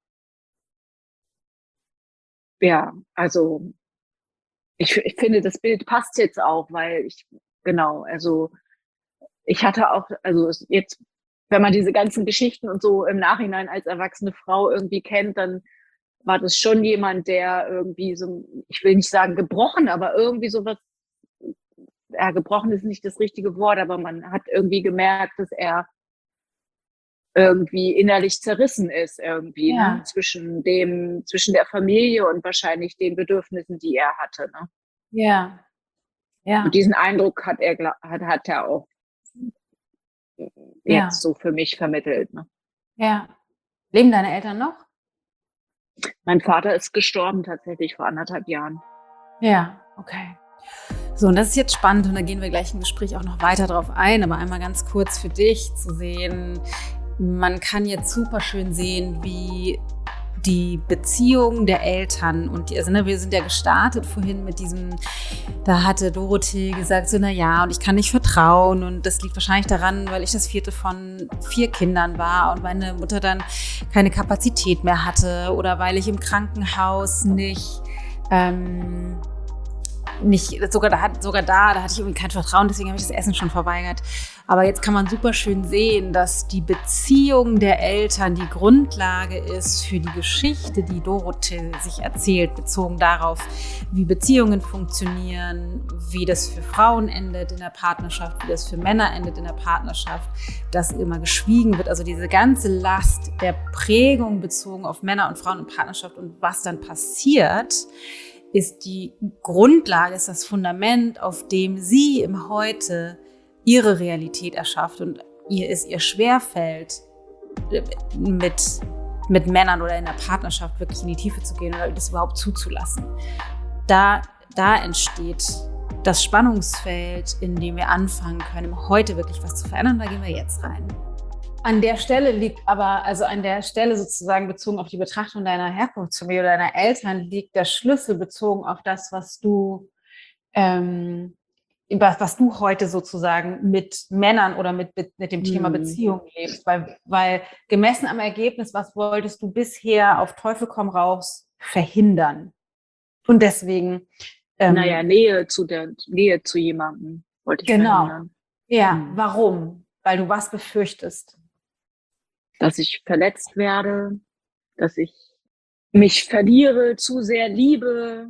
Speaker 2: ja, also, ich ich finde, das Bild passt jetzt auch, weil ich genau, also, ich hatte auch also, es jetzt, wenn man diese ganzen Geschichten und so im Nachhinein als erwachsene Frau irgendwie kennt, dann war das schon jemand, der irgendwie so ich will nicht sagen gebrochen, aber irgendwie so was ja, gebrochen ist nicht das richtige Wort, aber man hat irgendwie gemerkt, dass er irgendwie innerlich zerrissen ist irgendwie, ne,
Speaker 1: ja,
Speaker 2: zwischen dem zwischen der Familie und wahrscheinlich den Bedürfnissen, die er hatte, ne?
Speaker 1: ja,
Speaker 2: Und
Speaker 1: ja,
Speaker 2: diesen Eindruck hat er gla hat hat er auch jetzt
Speaker 1: ja,
Speaker 2: so für mich vermittelt, ne?
Speaker 1: ja. Leben deine Eltern noch?
Speaker 2: Mein Vater ist gestorben tatsächlich vor anderthalb Jahren.
Speaker 1: Ja, okay. So, und das ist jetzt spannend und da gehen wir gleich im Gespräch auch noch weiter drauf ein, aber einmal ganz kurz für dich zu sehen, man kann jetzt super schön sehen, wie die Beziehung der Eltern und die, also ne, wir sind ja gestartet vorhin mit diesem, da hatte Dorothee gesagt, so na ja, und ich kann nicht vertrauen und das liegt wahrscheinlich daran, weil ich das vierte von vier Kindern war und meine Mutter dann keine Kapazität mehr hatte oder weil ich im Krankenhaus nicht ähm, nicht, sogar da, sogar da, da hatte ich irgendwie kein Vertrauen, deswegen habe ich das Essen schon verweigert. Aber jetzt kann man super schön sehen, dass die Beziehung der Eltern die Grundlage ist für die Geschichte, die Dorothee sich erzählt, bezogen darauf, wie Beziehungen funktionieren, wie das für Frauen endet in der Partnerschaft, wie das für Männer endet in der Partnerschaft, dass immer geschwiegen wird. Also diese ganze Last der Prägung bezogen auf Männer und Frauen und Partnerschaft und was dann passiert, ist die Grundlage, ist das Fundament, auf dem sie im Heute ihre Realität erschafft und ihr es ihr schwerfällt, mit, mit Männern oder in der Partnerschaft wirklich in die Tiefe zu gehen oder das überhaupt zuzulassen. Da, da entsteht das Spannungsfeld, in dem wir anfangen können, heute wirklich was zu verändern. Da gehen wir jetzt rein. An der Stelle liegt aber, also an der Stelle sozusagen bezogen auf die Betrachtung deiner Herkunftsfamilie oder deiner Eltern, liegt der Schlüssel bezogen auf das, was du, ähm, was, was du heute sozusagen mit Männern oder mit, mit, mit dem Thema Beziehung lebst. Weil, weil gemessen am Ergebnis, was wolltest du bisher auf Teufel komm raus verhindern? Und deswegen...
Speaker 2: Ähm, naja, Nähe zu der Nähe zu jemandem wollte ich
Speaker 1: genau.
Speaker 2: verhindern.
Speaker 1: Ja, mhm. Warum? Weil du was befürchtest?
Speaker 2: Dass ich verletzt werde, dass ich mich verliere, zu sehr liebe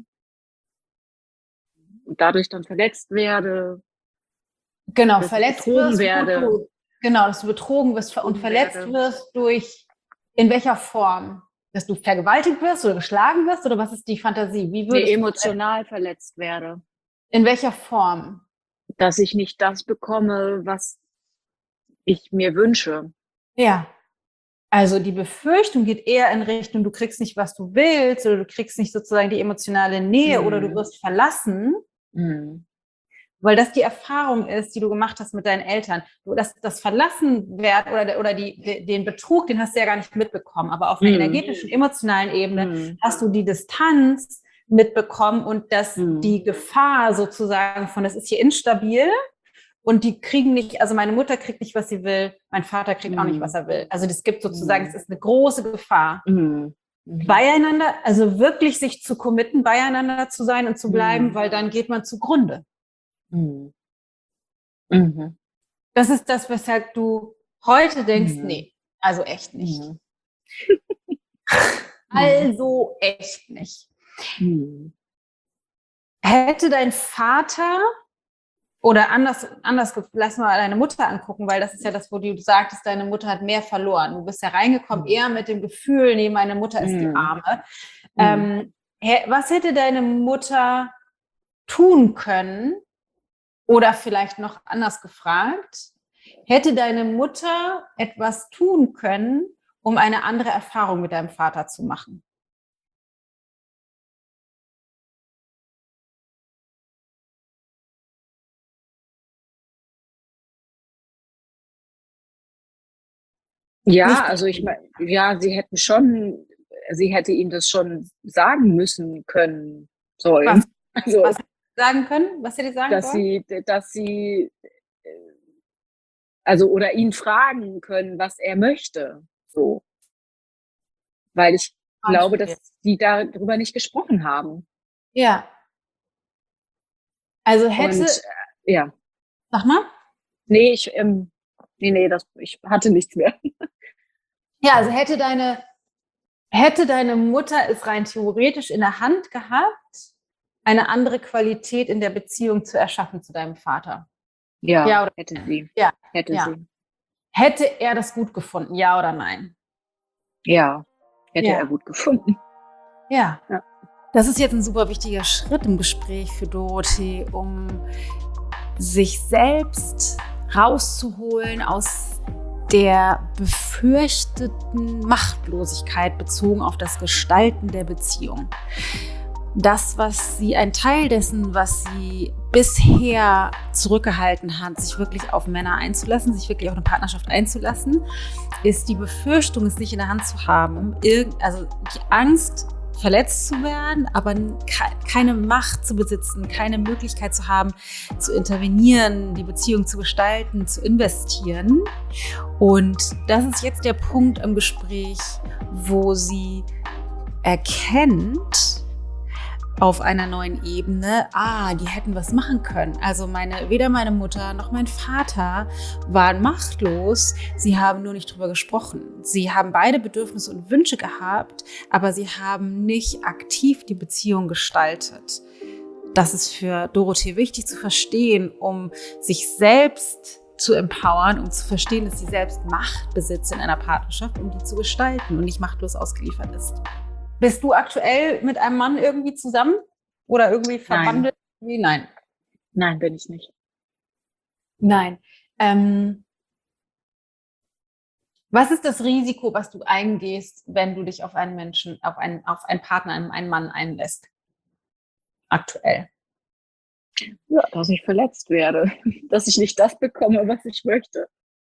Speaker 2: und dadurch dann verletzt werde.
Speaker 1: Genau, verletzt wirst,
Speaker 2: werde.
Speaker 1: Du, genau, dass du betrogen wirst und verletzt werde. wirst durch, in welcher Form? Dass du vergewaltigt wirst oder geschlagen wirst oder was ist die Fantasie? Wie würdest
Speaker 2: nee, emotional du verletzt werde.
Speaker 1: In welcher Form?
Speaker 2: Dass ich nicht das bekomme, was ich mir wünsche.
Speaker 1: Ja. Also die Befürchtung geht eher in Richtung, du kriegst nicht, was du willst oder du kriegst nicht sozusagen die emotionale Nähe mm. oder du wirst verlassen, mm. weil das die Erfahrung ist, die du gemacht hast mit deinen Eltern. Das, das Verlassenwerden oder, oder die, den Betrug, den hast du ja gar nicht mitbekommen, aber auf einer mm. energetischen, emotionalen Ebene mm. hast du die Distanz mitbekommen und dass mm. die Gefahr sozusagen von, das ist hier instabil, und die kriegen nicht, also meine Mutter kriegt nicht, was sie will, mein Vater kriegt mm. auch nicht, was er will. Also das gibt sozusagen, mm. es ist eine große Gefahr. Mm. Mhm. Beieinander, also wirklich sich zu committen, beieinander zu sein und zu bleiben, mm. weil dann geht man zugrunde. Mm. Mhm. Das ist das, weshalb du heute denkst, mm. nee, also echt nicht. Mm. also echt nicht. Mm. Hätte dein Vater... Oder anders, anders, lass mal deine Mutter angucken, weil das ist ja das, wo du sagtest, deine Mutter hat mehr verloren. Du bist ja reingekommen eher mit dem Gefühl, nee, meine Mutter ist mm. die Arme. Mm. Ähm, was hätte deine Mutter tun können? Oder vielleicht noch anders gefragt, hätte deine Mutter etwas tun können, um eine andere Erfahrung mit deinem Vater zu machen?
Speaker 2: Ja, also ich meine, ja, sie hätten schon, sie hätte ihm das schon sagen müssen können sollen.
Speaker 1: Was, also, was hätte sie sagen können? Was hätte sie sagen
Speaker 2: dass
Speaker 1: sollen?
Speaker 2: sie, dass sie, also oder ihn fragen können, was er möchte, so, weil ich Ach, glaube, dass sie darüber nicht gesprochen haben.
Speaker 1: Ja. Also hätte,
Speaker 2: Und, äh, ja.
Speaker 1: Sag mal.
Speaker 2: Nee, ich, ähm, nee, nee, das, ich hatte nichts mehr.
Speaker 1: Ja, also hätte deine, hätte deine Mutter es rein theoretisch in der Hand gehabt, eine andere Qualität in der Beziehung zu erschaffen zu deinem Vater?
Speaker 2: Ja, ja oder hätte sie.
Speaker 1: Ja,
Speaker 2: hätte
Speaker 1: ja.
Speaker 2: sie.
Speaker 1: Hätte er das gut gefunden, ja oder nein?
Speaker 2: Ja, hätte
Speaker 1: ja.
Speaker 2: er gut gefunden.
Speaker 1: Ja. ja. Das ist jetzt ein super wichtiger Schritt im Gespräch für Dorothee, um sich selbst rauszuholen aus der befürchteten Machtlosigkeit bezogen auf das Gestalten der Beziehung. Das, was sie, ein Teil dessen, was sie bisher zurückgehalten hat, sich wirklich auf Männer einzulassen, sich wirklich auf eine Partnerschaft einzulassen, ist die Befürchtung, es nicht in der Hand zu haben, also die Angst, verletzt zu werden, aber keine Macht zu besitzen, keine Möglichkeit zu haben, zu intervenieren, die Beziehung zu gestalten, zu investieren. Und das ist jetzt der Punkt im Gespräch, wo sie erkennt, auf einer neuen Ebene, ah, die hätten was machen können. Also meine, weder meine Mutter noch mein Vater waren machtlos. Sie haben nur nicht drüber gesprochen. Sie haben beide Bedürfnisse und Wünsche gehabt, aber sie haben nicht aktiv die Beziehung gestaltet. Das ist für Dorothee wichtig zu verstehen, um sich selbst zu empowern, um zu verstehen, dass sie selbst Macht besitzt in einer Partnerschaft, um die zu gestalten und nicht machtlos ausgeliefert ist. Bist du aktuell mit einem Mann irgendwie zusammen oder irgendwie verwandelt?
Speaker 2: Nein.
Speaker 1: Nein.
Speaker 2: Nein, bin ich nicht.
Speaker 1: Nein. Ähm, was ist das Risiko, was du eingehst, wenn du dich auf einen Menschen, auf einen, auf einen Partner, einen Mann einlässt? Aktuell.
Speaker 2: Ja, dass ich verletzt werde, dass ich nicht das bekomme, was ich möchte.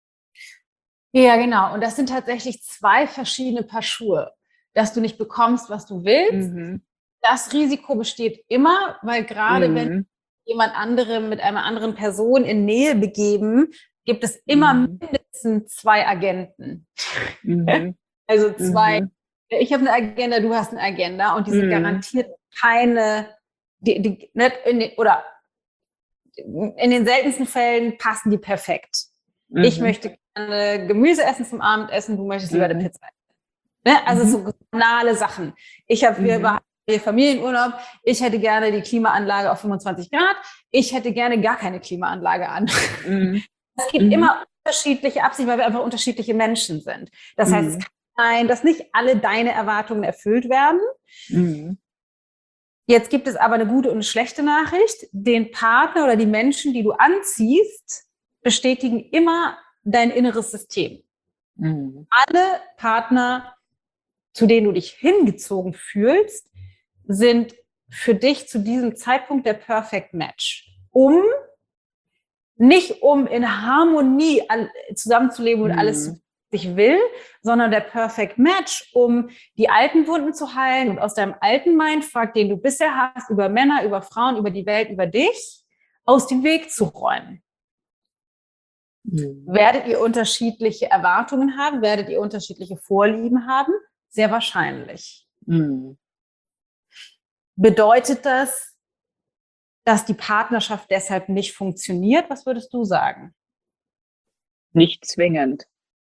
Speaker 1: Ja, genau. Und das sind tatsächlich zwei verschiedene Paar Schuhe. Dass du nicht bekommst, was du willst.
Speaker 2: Mhm.
Speaker 1: Das Risiko besteht immer, weil gerade
Speaker 2: Mhm.
Speaker 1: wenn jemand anderem mit einer anderen Person in Nähe begeben, gibt es immer
Speaker 2: Mhm.
Speaker 1: mindestens zwei Agenten.
Speaker 2: Mhm.
Speaker 1: Also zwei.
Speaker 2: Mhm.
Speaker 1: Ich habe eine Agenda, du hast eine Agenda und die sind
Speaker 2: Mhm.
Speaker 1: garantiert keine, die, die, nicht in den, oder in den seltensten Fällen passen die perfekt.
Speaker 2: Mhm.
Speaker 1: Ich möchte gerne Gemüse essen zum Abendessen, du möchtest lieber
Speaker 2: Mhm.
Speaker 1: eine Pizza essen. Ne? Also
Speaker 2: Mhm.
Speaker 1: so banale Sachen. Ich habe wir
Speaker 2: Mhm.
Speaker 1: waren hier Familienurlaub, ich hätte gerne die Klimaanlage auf fünfundzwanzig Grad, ich hätte gerne gar keine Klimaanlage an.
Speaker 2: Mhm.
Speaker 1: Es gibt
Speaker 2: Mhm.
Speaker 1: immer unterschiedliche Absichten, weil wir einfach unterschiedliche Menschen sind. Das heißt, es
Speaker 2: Mhm.
Speaker 1: kann sein, dass nicht alle deine Erwartungen erfüllt werden.
Speaker 2: Mhm.
Speaker 1: Jetzt gibt es aber eine gute und eine schlechte Nachricht. Den Partner oder die Menschen, die du anziehst, bestätigen immer dein inneres System.
Speaker 2: Mhm.
Speaker 1: Alle Partner, zu denen du dich hingezogen fühlst, sind für dich zu diesem Zeitpunkt der Perfect Match. Um, nicht um in Harmonie zusammenzuleben und alles zu
Speaker 2: Mhm.
Speaker 1: ich will, sondern der Perfect Match, um die alten Wunden zu heilen und aus deinem alten Mindfuck, den du bisher hast, über Männer, über Frauen, über die Welt, über dich, aus dem Weg zu räumen.
Speaker 2: Mhm.
Speaker 1: Werdet ihr unterschiedliche Erwartungen haben? Werdet ihr unterschiedliche Vorlieben haben? Sehr wahrscheinlich.
Speaker 2: Mhm.
Speaker 1: Bedeutet das, dass die Partnerschaft deshalb nicht funktioniert? Was würdest du sagen?
Speaker 2: Nicht zwingend.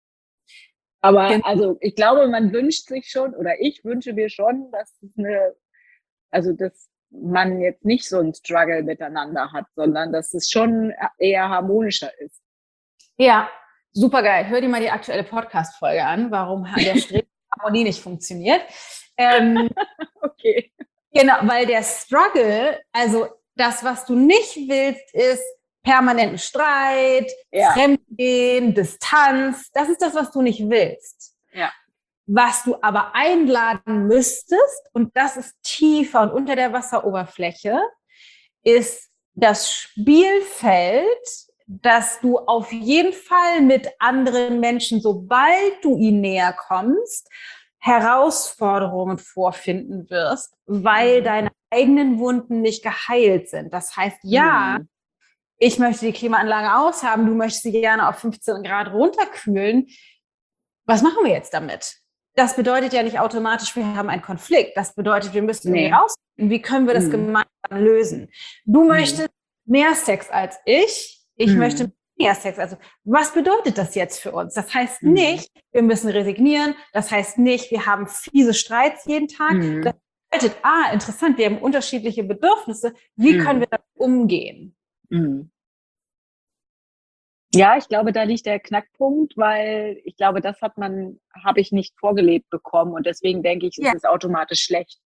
Speaker 2: Aber
Speaker 1: Genau.
Speaker 2: also ich glaube, man wünscht sich schon, oder ich wünsche mir schon, dass es eine, also dass man jetzt nicht so einen Struggle miteinander hat, sondern dass es schon eher harmonischer ist.
Speaker 1: Ja, super geil. Hör dir mal die aktuelle Podcast-Folge an, warum der Streben Harmonie nicht funktioniert. Ähm,
Speaker 2: Okay.
Speaker 1: genau, weil der Struggle, also das, was du nicht willst, ist permanenten Streit,
Speaker 2: Ja.
Speaker 1: Fremdgehen, Distanz. Das ist das, was du nicht willst.
Speaker 2: Ja.
Speaker 1: Was du aber einladen müsstest, und das ist tiefer und unter der Wasseroberfläche, ist das Spielfeld, dass du auf jeden Fall mit anderen Menschen, sobald du ihnen näher kommst, Herausforderungen vorfinden wirst, weil
Speaker 2: Mhm.
Speaker 1: deine eigenen Wunden nicht geheilt sind. Das heißt, ja,
Speaker 2: Mhm.
Speaker 1: ich möchte die Klimaanlage aushaben, du möchtest sie gerne auf fünfzehn Grad runterkühlen. Was machen wir jetzt damit? Das bedeutet ja nicht automatisch, wir haben einen Konflikt. Das bedeutet, wir müssen
Speaker 2: Nee.
Speaker 1: irgendwie rausfinden, wie können wir das
Speaker 2: Mhm.
Speaker 1: gemeinsam lösen. Du
Speaker 2: Mhm.
Speaker 1: möchtest mehr Sex als ich, ich
Speaker 2: Mhm.
Speaker 1: möchte mehr Sex. Also was bedeutet das jetzt für uns? Das heißt
Speaker 2: Mhm.
Speaker 1: nicht, wir müssen resignieren. Das heißt nicht, wir haben fiese Streits jeden Tag.
Speaker 2: Mhm.
Speaker 1: Das bedeutet, ah, interessant, wir haben unterschiedliche Bedürfnisse. Wie
Speaker 2: Mhm.
Speaker 1: können wir damit umgehen?
Speaker 2: Mhm. Ja, ich glaube, da liegt der Knackpunkt, weil ich glaube, das hat man, habe ich nicht vorgelebt bekommen und deswegen denke ich,
Speaker 1: Ja.
Speaker 2: es ist automatisch schlecht.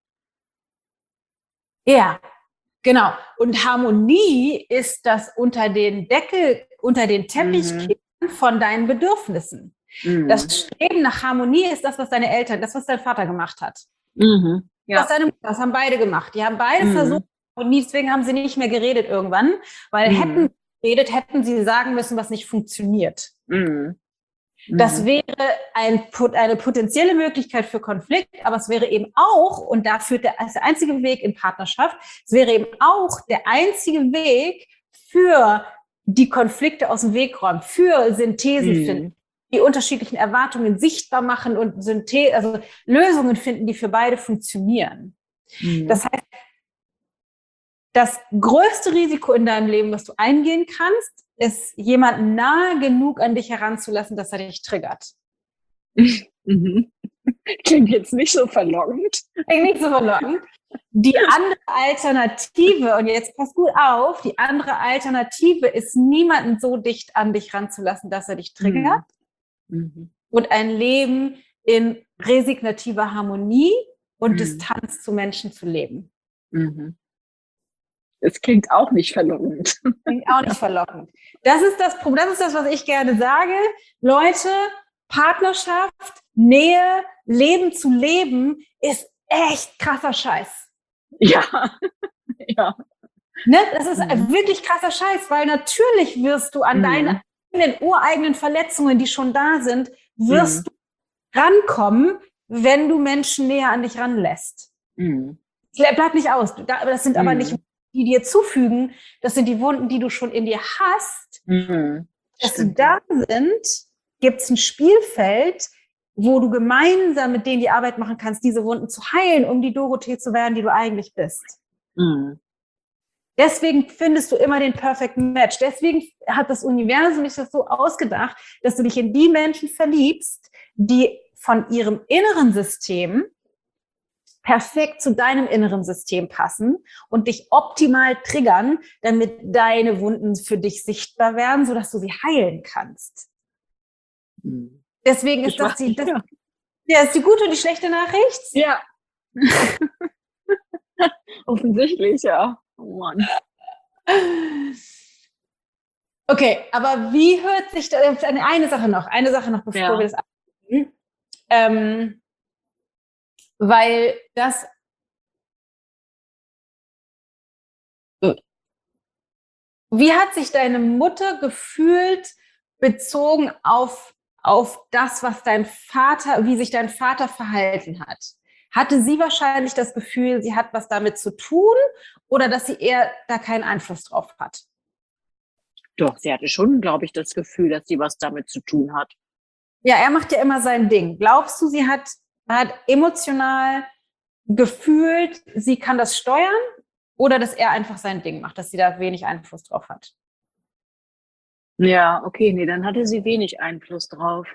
Speaker 1: Ja, genau. Und Harmonie ist das unter den Deckel, unter den Teppich
Speaker 2: Mhm.
Speaker 1: kippen von deinen Bedürfnissen.
Speaker 2: Mhm.
Speaker 1: Das Streben nach Harmonie ist das, was deine Eltern, das, was dein Vater gemacht hat.
Speaker 2: Mhm. Ja.
Speaker 1: Was deine Mutter, das haben beide gemacht. Die haben beide
Speaker 2: Mhm.
Speaker 1: versucht, Harmonie, deswegen haben sie nicht mehr geredet irgendwann, weil
Speaker 2: Mhm.
Speaker 1: hätten sie geredet, hätten sie sagen müssen, was nicht funktioniert.
Speaker 2: Mhm.
Speaker 1: Das
Speaker 2: Mhm.
Speaker 1: wäre ein, eine potenzielle Möglichkeit für Konflikt, aber es wäre eben auch, und da führt der, der einzige Weg in Partnerschaft, es wäre eben auch der einzige Weg für die Konflikte aus dem Weg räumen, für Synthesen
Speaker 2: Mhm.
Speaker 1: finden, die unterschiedlichen Erwartungen sichtbar machen und Synthe also Lösungen finden, die für beide funktionieren.
Speaker 2: Mhm.
Speaker 1: Das heißt, das größte Risiko in deinem Leben, was du eingehen kannst, ist, jemanden nahe genug an dich heranzulassen, dass er dich triggert.
Speaker 2: Mhm. Klingt jetzt nicht so verlockend.
Speaker 1: Klingt nicht so verlockend. Die andere Alternative, und jetzt pass gut auf, die andere Alternative ist, niemanden so dicht an dich ranzulassen, dass er dich triggert,
Speaker 2: Mhm.
Speaker 1: und ein Leben in resignativer Harmonie und
Speaker 2: Mhm.
Speaker 1: Distanz zu Menschen zu leben.
Speaker 2: Mhm. Es klingt auch nicht verlockend.
Speaker 1: Klingt auch nicht verlockend. Das ist das Problem, das ist das, was ich gerne sage. Leute, Partnerschaft, Nähe, Leben zu leben, ist echt krasser Scheiß.
Speaker 2: Ja, ja.
Speaker 1: Ne? Das ist
Speaker 2: Mhm.
Speaker 1: wirklich krasser Scheiß, weil natürlich wirst du an
Speaker 2: Mhm.
Speaker 1: deine eigenen ureigenen Verletzungen, die schon da sind, wirst
Speaker 2: Mhm.
Speaker 1: du rankommen, wenn du Menschen näher an dich ranlässt.
Speaker 2: Mhm.
Speaker 1: Bleibt nicht aus. Das sind aber
Speaker 2: Mhm.
Speaker 1: nicht die dir zufügen, das sind die Wunden, die du schon in dir hast.
Speaker 2: Mhm.
Speaker 1: Dass
Speaker 2: Stimmt.
Speaker 1: sie da sind, gibt es ein Spielfeld, wo du gemeinsam mit denen die Arbeit machen kannst, diese Wunden zu heilen, um die Dorothee zu werden, die du eigentlich bist.
Speaker 2: Mhm.
Speaker 1: Deswegen findest du immer den perfekten Match. Deswegen hat das Universum sich das so ausgedacht, dass du dich in die Menschen verliebst, die von ihrem inneren System perfekt zu deinem inneren System passen und dich optimal triggern, damit deine Wunden für dich sichtbar werden, sodass du sie heilen kannst.
Speaker 2: Mhm.
Speaker 1: Deswegen ist
Speaker 2: Ich
Speaker 1: das
Speaker 2: weiß
Speaker 1: die,
Speaker 2: nicht,
Speaker 1: das,
Speaker 2: ja.
Speaker 1: ja, ist die gute und die schlechte Nachricht.
Speaker 2: Ja. Offensichtlich, ja. Oh Mann.
Speaker 1: Okay, aber wie hört sich das, eine Sache noch, eine Sache noch, bevor
Speaker 2: Ja.
Speaker 1: wir das abschließen. Ähm, weil das Wie hat sich deine Mutter gefühlt bezogen auf, auf das, was dein Vater, wie sich dein Vater verhalten hat? Hatte sie wahrscheinlich das Gefühl, sie hat was damit zu tun oder dass sie eher da keinen Einfluss drauf hat?
Speaker 2: Doch, sie hatte schon, glaube ich, das Gefühl, dass sie was damit zu tun hat.
Speaker 1: Ja, er macht ja immer sein Ding. Glaubst du, sie hat, hat emotional gefühlt, sie kann das steuern oder dass er einfach sein Ding macht, dass sie da wenig Einfluss drauf hat?
Speaker 2: Ja, okay, nee, dann hatte sie wenig Einfluss drauf.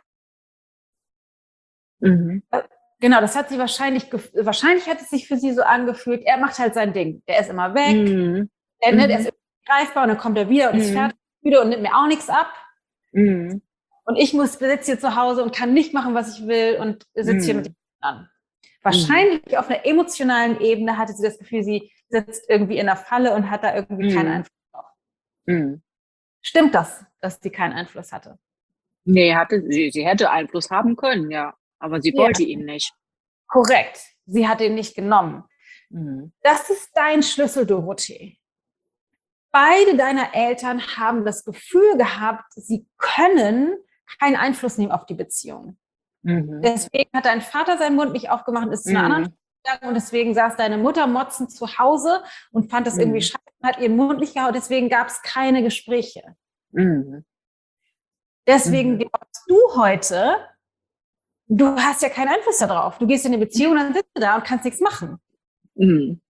Speaker 2: Mhm.
Speaker 1: Genau, das hat sie wahrscheinlich, wahrscheinlich hat es sich für sie so angefühlt, er macht halt sein Ding. Der ist immer weg,
Speaker 2: Mhm.
Speaker 1: der, ne, der
Speaker 2: Mhm.
Speaker 1: ist greifbar und dann kommt er wieder und ist
Speaker 2: Mhm.
Speaker 1: fertig wieder und nimmt mir auch nichts ab.
Speaker 2: Mhm.
Speaker 1: Und ich muss sitze hier zu Hause und kann nicht machen, was ich will und sitze hier
Speaker 2: Mhm.
Speaker 1: mit dem an. Wahrscheinlich auf einer emotionalen Ebene hatte sie das Gefühl, sie sitzt irgendwie in der Falle und hat da irgendwie
Speaker 2: Mhm.
Speaker 1: keinen Einfluss drauf.
Speaker 2: Mhm.
Speaker 1: Stimmt das, dass sie keinen Einfluss hatte?
Speaker 2: Nee, hatte sie, sie hätte Einfluss haben können, ja, aber sie
Speaker 1: Ja.
Speaker 2: wollte ihn nicht.
Speaker 1: Korrekt, sie hat ihn nicht genommen.
Speaker 2: Mhm.
Speaker 1: Das ist dein Schlüssel, Dorothee. Beide deiner Eltern haben das Gefühl gehabt, sie können keinen Einfluss nehmen auf die Beziehung.
Speaker 2: Mhm.
Speaker 1: Deswegen hat dein Vater seinen Mund nicht aufgemacht und ist zu einer
Speaker 2: Mhm.
Speaker 1: anderen gegangen und deswegen saß deine Mutter motzend zu Hause und fand das
Speaker 2: Mhm.
Speaker 1: irgendwie scheiße und hat ihren Mund nicht gehauen. Deswegen gab es keine Gespräche.
Speaker 2: Mhm.
Speaker 1: Deswegen
Speaker 2: Mhm.
Speaker 1: glaubst du heute, du hast ja keinen Einfluss darauf. Du gehst in eine Beziehung und dann sitzt du da und kannst nichts machen.
Speaker 2: Mhm.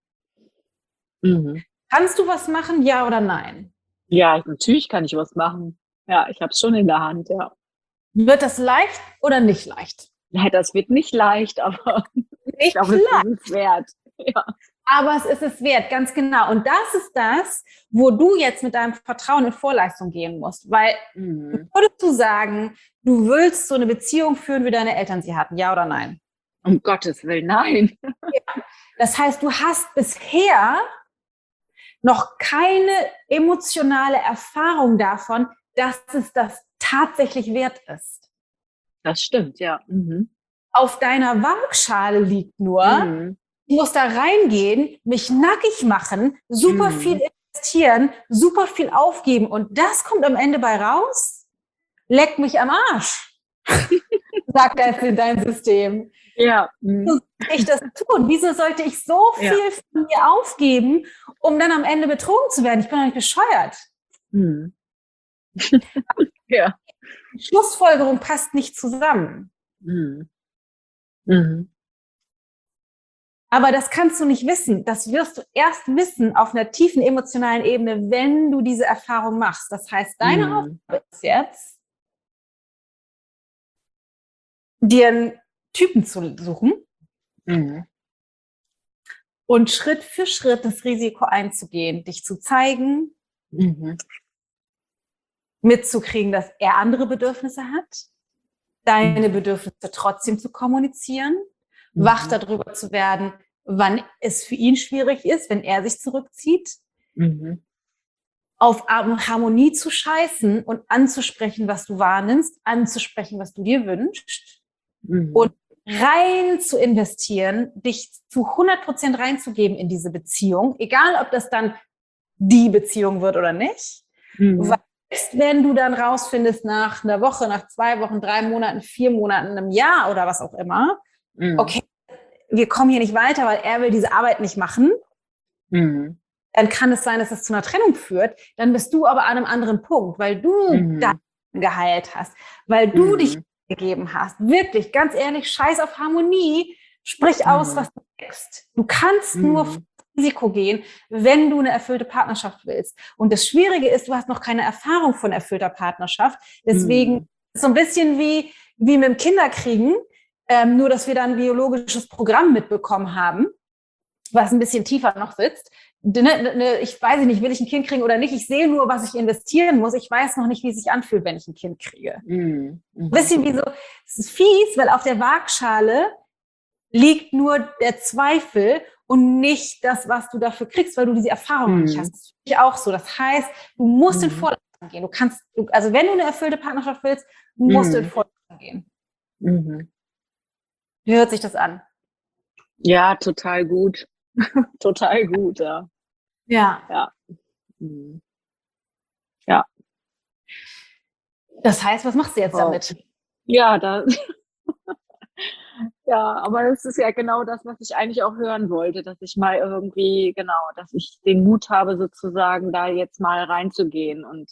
Speaker 2: Mhm.
Speaker 1: Kannst du was machen, ja oder nein?
Speaker 2: Ja, natürlich kann ich was machen. Ja, ich habe es schon in der Hand, ja.
Speaker 1: Wird das leicht oder nicht leicht?
Speaker 2: Ja, das wird nicht leicht, aber ich
Speaker 1: Nicht
Speaker 2: glaube, es
Speaker 1: leicht.
Speaker 2: ist es wert. Ja.
Speaker 1: Aber es ist es wert, ganz genau. Und das ist das, wo du jetzt mit deinem Vertrauen in Vorleistung gehen musst. Weil
Speaker 2: Mhm.
Speaker 1: würdest du sagen, du willst so eine Beziehung führen, wie deine Eltern sie hatten, ja oder nein?
Speaker 2: Um Gottes Willen, nein.
Speaker 1: Das heißt, du hast bisher noch keine emotionale Erfahrung davon, dass es das tatsächlich wert ist.
Speaker 2: Das stimmt, ja. Mhm.
Speaker 1: Auf deiner Waagschale liegt nur,
Speaker 2: Mhm.
Speaker 1: ich muss da reingehen, mich nackig machen, super
Speaker 2: Mhm.
Speaker 1: viel investieren, super viel aufgeben und das kommt am Ende bei raus? Leck mich am Arsch, sagt das in dein System.
Speaker 2: Ja.
Speaker 1: Wieso
Speaker 2: Mhm.
Speaker 1: sollte ich das tun? Wieso sollte ich so viel
Speaker 2: Ja.
Speaker 1: von mir aufgeben, um dann am Ende betrogen zu werden? Ich bin doch nicht bescheuert.
Speaker 2: Mhm. Ja.
Speaker 1: Die Schlussfolgerung passt nicht zusammen.
Speaker 2: Mhm. Mhm.
Speaker 1: Aber das kannst du nicht wissen. Das wirst du erst wissen auf einer tiefen emotionalen Ebene, wenn du diese Erfahrung machst. Das heißt, deine
Speaker 2: Mhm.
Speaker 1: Aufgabe ist jetzt, dir einen Typen zu suchen
Speaker 2: Mhm.
Speaker 1: und Schritt für Schritt das Risiko einzugehen, dich zu zeigen,
Speaker 2: Mhm.
Speaker 1: mitzukriegen, dass er andere Bedürfnisse hat, deine
Speaker 2: Mhm.
Speaker 1: Bedürfnisse trotzdem zu kommunizieren,
Speaker 2: Mhm.
Speaker 1: wach darüber zu werden, wann es für ihn schwierig ist, wenn er sich zurückzieht,
Speaker 2: Mhm.
Speaker 1: auf Harmonie zu scheißen und anzusprechen, was du wahrnimmst, anzusprechen, was du dir wünschst
Speaker 2: Mhm.
Speaker 1: und rein zu investieren, dich zu hundert Prozent reinzugeben in diese Beziehung, egal ob das dann die Beziehung wird oder nicht.
Speaker 2: Mhm.
Speaker 1: Weil selbst wenn du dann rausfindest nach einer Woche, nach zwei Wochen, drei Monaten, vier Monaten, einem Jahr oder was auch immer,
Speaker 2: Mhm.
Speaker 1: okay, wir kommen hier nicht weiter, weil er will diese Arbeit nicht machen,
Speaker 2: Mhm.
Speaker 1: dann kann es sein, dass es zu einer Trennung führt. Dann bist du aber an einem anderen Punkt, weil du
Speaker 2: Mhm.
Speaker 1: da geheilt hast, weil du
Speaker 2: Mhm.
Speaker 1: dich gegeben hast. Wirklich, ganz ehrlich, scheiß auf Harmonie, sprich aus,
Speaker 2: Mhm.
Speaker 1: was du denkst. Du kannst
Speaker 2: Mhm.
Speaker 1: nur auf Risiko gehen, wenn du eine erfüllte Partnerschaft willst. Und das Schwierige ist, du hast noch keine Erfahrung von erfüllter Partnerschaft. Deswegen
Speaker 2: Mhm.
Speaker 1: ist es so ein bisschen wie, wie mit dem Kinderkriegen, ähm, nur dass wir dann ein biologisches Programm mitbekommen haben, was ein bisschen tiefer noch sitzt. Ne, ne, ich weiß nicht, will ich ein Kind kriegen oder nicht. Ich sehe nur, was ich investieren muss. Ich weiß noch nicht, wie es sich anfühlt, wenn ich ein Kind kriege.
Speaker 2: Mhm. Mhm.
Speaker 1: Ein bisschen wie so, es ist fies, weil auf der Waagschale liegt nur der Zweifel und nicht das, was du dafür kriegst, weil du diese Erfahrung
Speaker 2: Mhm.
Speaker 1: nicht hast. Das finde ich auch so. Das heißt, du musst in
Speaker 2: Mhm.
Speaker 1: Vorleistung gehen. Du kannst, du, also wenn du eine erfüllte Partnerschaft willst, musst du in
Speaker 2: Mhm.
Speaker 1: Vorleistung gehen.
Speaker 2: Mhm.
Speaker 1: Wie hört sich das an?
Speaker 2: Ja, total gut. Total gut, ja.
Speaker 1: Ja.
Speaker 2: Ja. Mhm. Ja.
Speaker 1: Das heißt, was machst du jetzt
Speaker 2: Wow.
Speaker 1: damit?
Speaker 2: Ja, da ja, aber das ist ja genau das, was ich eigentlich auch hören wollte, dass ich mal irgendwie genau, dass ich den Mut habe, sozusagen da jetzt mal reinzugehen und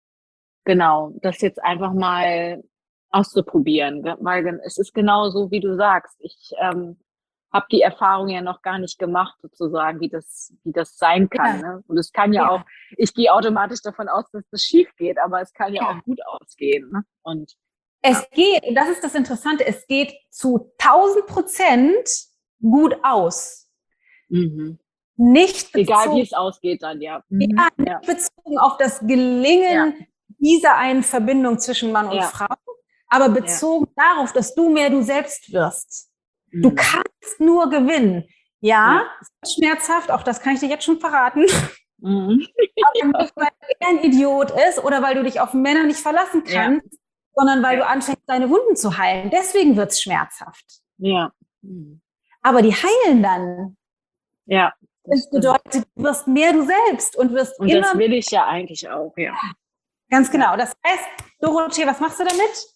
Speaker 2: genau, das jetzt einfach mal auszuprobieren, ge weil gen es ist genau so, wie du sagst. Ich, ähm, habe die Erfahrung ja noch gar nicht gemacht sozusagen, wie das wie das sein kann,
Speaker 1: Ja.
Speaker 2: ne? Und es kann ja
Speaker 1: Ja.
Speaker 2: auch ich gehe automatisch davon aus, dass das schief geht, aber es kann ja
Speaker 1: Ja.
Speaker 2: auch gut ausgehen, ne? Und
Speaker 1: Es
Speaker 2: ja.
Speaker 1: geht, und das ist das Interessante, es geht zu tausend Prozent gut aus.
Speaker 2: Mhm.
Speaker 1: Nicht
Speaker 2: Egal wie
Speaker 1: bezogen,
Speaker 2: es ausgeht dann, ja.
Speaker 1: ja,
Speaker 2: Mhm.
Speaker 1: nicht
Speaker 2: Ja.
Speaker 1: bezogen auf das Gelingen
Speaker 2: Ja.
Speaker 1: dieser einen Verbindung zwischen Mann und
Speaker 2: Ja.
Speaker 1: Frau, aber
Speaker 2: Ja.
Speaker 1: bezogen darauf, dass du mehr du selbst wirst. Du
Speaker 2: Mhm.
Speaker 1: kannst nur gewinnen. Ja,
Speaker 2: Ja.
Speaker 1: es ist schmerzhaft, auch das kann ich dir jetzt schon verraten.
Speaker 2: Mhm.
Speaker 1: Aber nicht, weil er ein Idiot ist oder weil du dich auf Männer nicht verlassen
Speaker 2: Ja.
Speaker 1: kannst, sondern weil
Speaker 2: Ja.
Speaker 1: du anfängst, deine Wunden zu heilen. Deswegen wird es schmerzhaft.
Speaker 2: Ja. Mhm.
Speaker 1: Aber die heilen dann.
Speaker 2: Ja, das
Speaker 1: Das
Speaker 2: stimmt.
Speaker 1: bedeutet, du wirst mehr du selbst und wirst
Speaker 2: Und das
Speaker 1: immer,
Speaker 2: will ich ja eigentlich auch, ja.
Speaker 1: ganz
Speaker 2: Ja.
Speaker 1: genau. Das heißt, Dorothee, was machst du damit?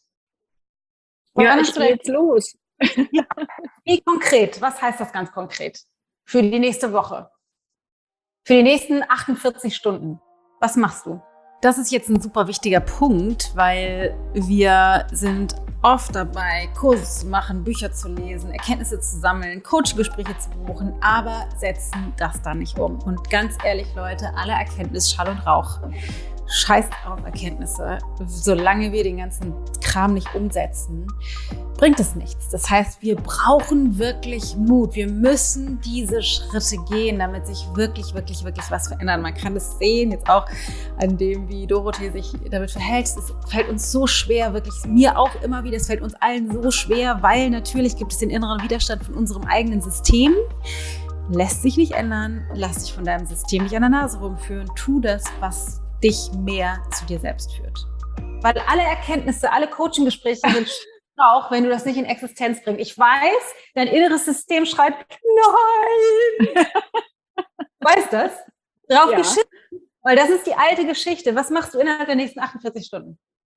Speaker 2: Ja,
Speaker 1: Wann
Speaker 2: ich
Speaker 1: hast du
Speaker 2: gehe
Speaker 1: denn,
Speaker 2: jetzt los.
Speaker 1: ja, wie konkret? Was heißt das ganz konkret? Für die nächste Woche? Für die nächsten achtundvierzig Stunden? Was machst du? Das ist jetzt ein super wichtiger Punkt, weil wir sind oft dabei, Kurse zu machen, Bücher zu lesen, Erkenntnisse zu sammeln, Coaching-Gespräche zu buchen, aber setzen das dann nicht um. Und ganz ehrlich, Leute, alle Erkenntnis Schall und Rauch. Scheißt auf Erkenntnisse. Solange wir den ganzen Kram nicht umsetzen, bringt es nichts. Das heißt, wir brauchen wirklich Mut. Wir müssen diese Schritte gehen, damit sich wirklich, wirklich, wirklich was verändert. Man kann es sehen, jetzt auch an dem, wie Dorothee sich damit verhält. Es fällt uns so schwer, wirklich mir auch immer wieder, es fällt uns allen so schwer, weil natürlich gibt es den inneren Widerstand von unserem eigenen System. Lässt sich nicht ändern, lass dich von deinem System nicht an der Nase rumführen. Tu das, was dich mehr zu dir selbst führt. Weil alle Erkenntnisse, alle Coaching-Gespräche sind auch, wenn du das nicht in Existenz bringst. Ich weiß, dein inneres System schreit, nein! Weißt du das? Drauf
Speaker 2: Ja.
Speaker 1: geschissen. Weil das ist die alte Geschichte. Was machst du innerhalb der nächsten achtundvierzig Stunden?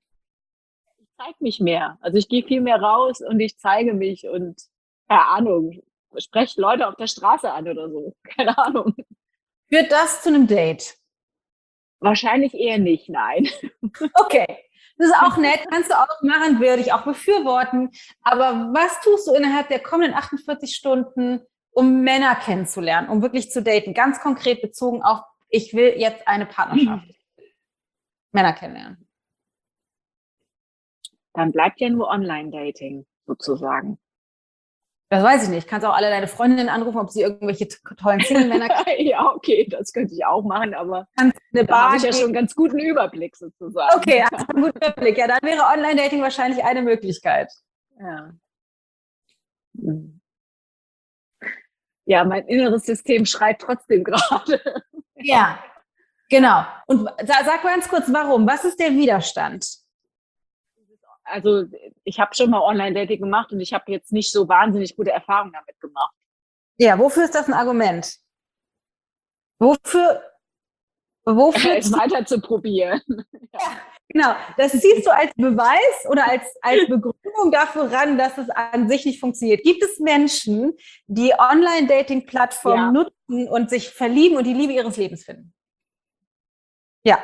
Speaker 2: Ich zeige mich mehr. Also ich gehe viel mehr raus und ich zeige mich und, keine Ahnung, spreche Leute auf der Straße an oder so. Keine Ahnung.
Speaker 1: Führt das zu einem Date?
Speaker 2: Wahrscheinlich eher nicht, nein.
Speaker 1: Okay, das ist auch nett, kannst du auch machen, würde ich auch befürworten. Aber was tust du innerhalb der kommenden achtundvierzig Stunden, um Männer kennenzulernen, um wirklich zu daten? Ganz konkret bezogen auf, ich will jetzt eine Partnerschaft. Männer kennenlernen.
Speaker 2: Dann bleibt ja nur Online-Dating sozusagen.
Speaker 1: Das weiß ich nicht. Kannst auch alle deine Freundinnen anrufen, ob sie irgendwelche tollen Single-Männer kennen.
Speaker 2: Ja, okay, das könnte ich auch machen, aber
Speaker 1: Kannst eine
Speaker 2: da
Speaker 1: Bar
Speaker 2: habe ich ja
Speaker 1: gehen.
Speaker 2: schon einen ganz guten Überblick sozusagen.
Speaker 1: Okay, hast du einen guten Überblick. Ja, dann wäre Online-Dating wahrscheinlich eine Möglichkeit.
Speaker 2: Ja. Ja, mein inneres System schreit trotzdem gerade.
Speaker 1: Ja, Genau. Und sag, sag mal ganz kurz, warum? Was ist der Widerstand?
Speaker 2: Also ich habe schon mal Online-Dating gemacht und ich habe jetzt nicht so wahnsinnig gute Erfahrungen damit gemacht.
Speaker 1: Ja, wofür ist das ein Argument? Wofür? Wofür?
Speaker 2: Es weiter zu probieren.
Speaker 1: Ja, genau. Das ziehst du als Beweis oder als, als Begründung dafür ran, dass es an sich nicht funktioniert. Gibt es Menschen, die Online-Dating-Plattformen ja. nutzen und sich verlieben und die Liebe ihres Lebens finden? Ja.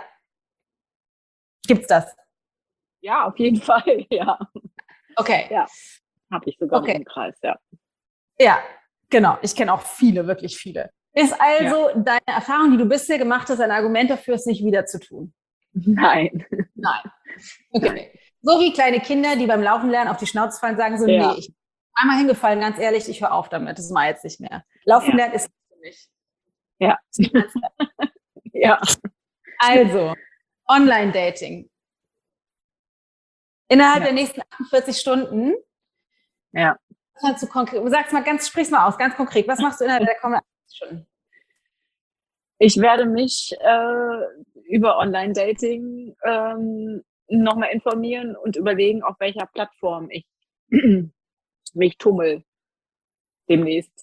Speaker 1: Gibt's das?
Speaker 2: Ja, auf jeden Fall, ja.
Speaker 1: Okay.
Speaker 2: Ja, habe ich sogar
Speaker 1: okay.
Speaker 2: im Kreis, ja.
Speaker 1: Ja, genau. Ich kenne auch viele, wirklich viele. Ist also ja. deine Erfahrung, die du bisher gemacht hast, ein Argument dafür, es nicht wieder zu tun?
Speaker 2: Nein.
Speaker 1: Nein. Okay. Nein. So wie kleine Kinder, die beim Laufen lernen, auf die Schnauze fallen, sagen so, ja. nee, ich bin einmal hingefallen, ganz ehrlich, ich höre auf damit, das mache ich jetzt nicht mehr. Laufen ja. lernen ist für mich.
Speaker 2: Ja. Ja.
Speaker 1: Also, Online-Dating. Innerhalb ja. der nächsten achtundvierzig Stunden.
Speaker 2: Ja.
Speaker 1: Kannst du konkret, sag's mal ganz, sprich's mal aus, ganz konkret. Was machst du innerhalb der kommenden achtundvierzig Stunden?
Speaker 2: Ich werde mich äh, über Online-Dating ähm, nochmal informieren und überlegen, auf welcher Plattform ich mich tummel demnächst.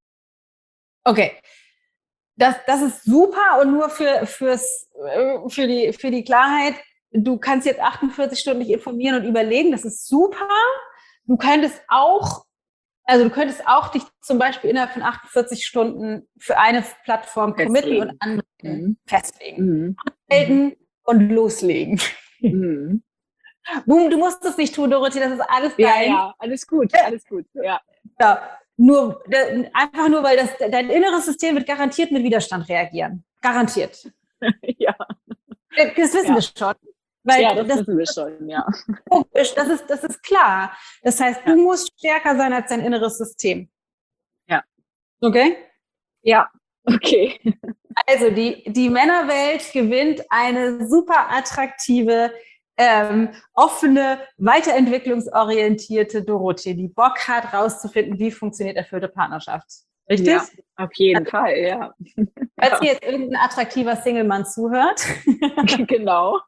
Speaker 1: Okay. Das, das ist super und nur für, fürs, für, die, für die Klarheit, du kannst jetzt achtundvierzig Stunden dich informieren und überlegen, das ist super. Du könntest auch, also du könntest auch dich zum Beispiel innerhalb von achtundvierzig Stunden für eine Plattform committen und anmelden, mhm. festlegen. Mhm. Anmelden und loslegen.
Speaker 2: Mhm.
Speaker 1: Boom, du musst das nicht tun, Dorothee, das ist alles
Speaker 2: ja,
Speaker 1: dein.
Speaker 2: Ja, alles gut, alles gut, ja.
Speaker 1: ja. Nur, einfach nur, weil das, dein inneres System wird garantiert mit Widerstand reagieren. Garantiert.
Speaker 2: Ja.
Speaker 1: Das wissen
Speaker 2: ja.
Speaker 1: wir schon. Weil
Speaker 2: ja, das,
Speaker 1: das
Speaker 2: wissen wir schon, ja.
Speaker 1: Das ist, das ist klar. Das heißt, ja. du musst stärker sein als dein inneres System.
Speaker 2: Ja.
Speaker 1: Okay?
Speaker 2: Ja, okay.
Speaker 1: Also die, die Männerwelt gewinnt eine super attraktive, ähm, offene, weiterentwicklungsorientierte Dorothee, die Bock hat, rauszufinden, wie funktioniert erfüllte Partnerschaft. Richtig?
Speaker 2: Ja, auf jeden also, Fall, ja.
Speaker 1: Falls ja. hier jetzt irgendein attraktiver Single-Mann zuhört.
Speaker 2: Genau.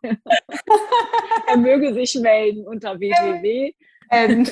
Speaker 2: Er möge sich melden unter w w w.
Speaker 1: Ähm.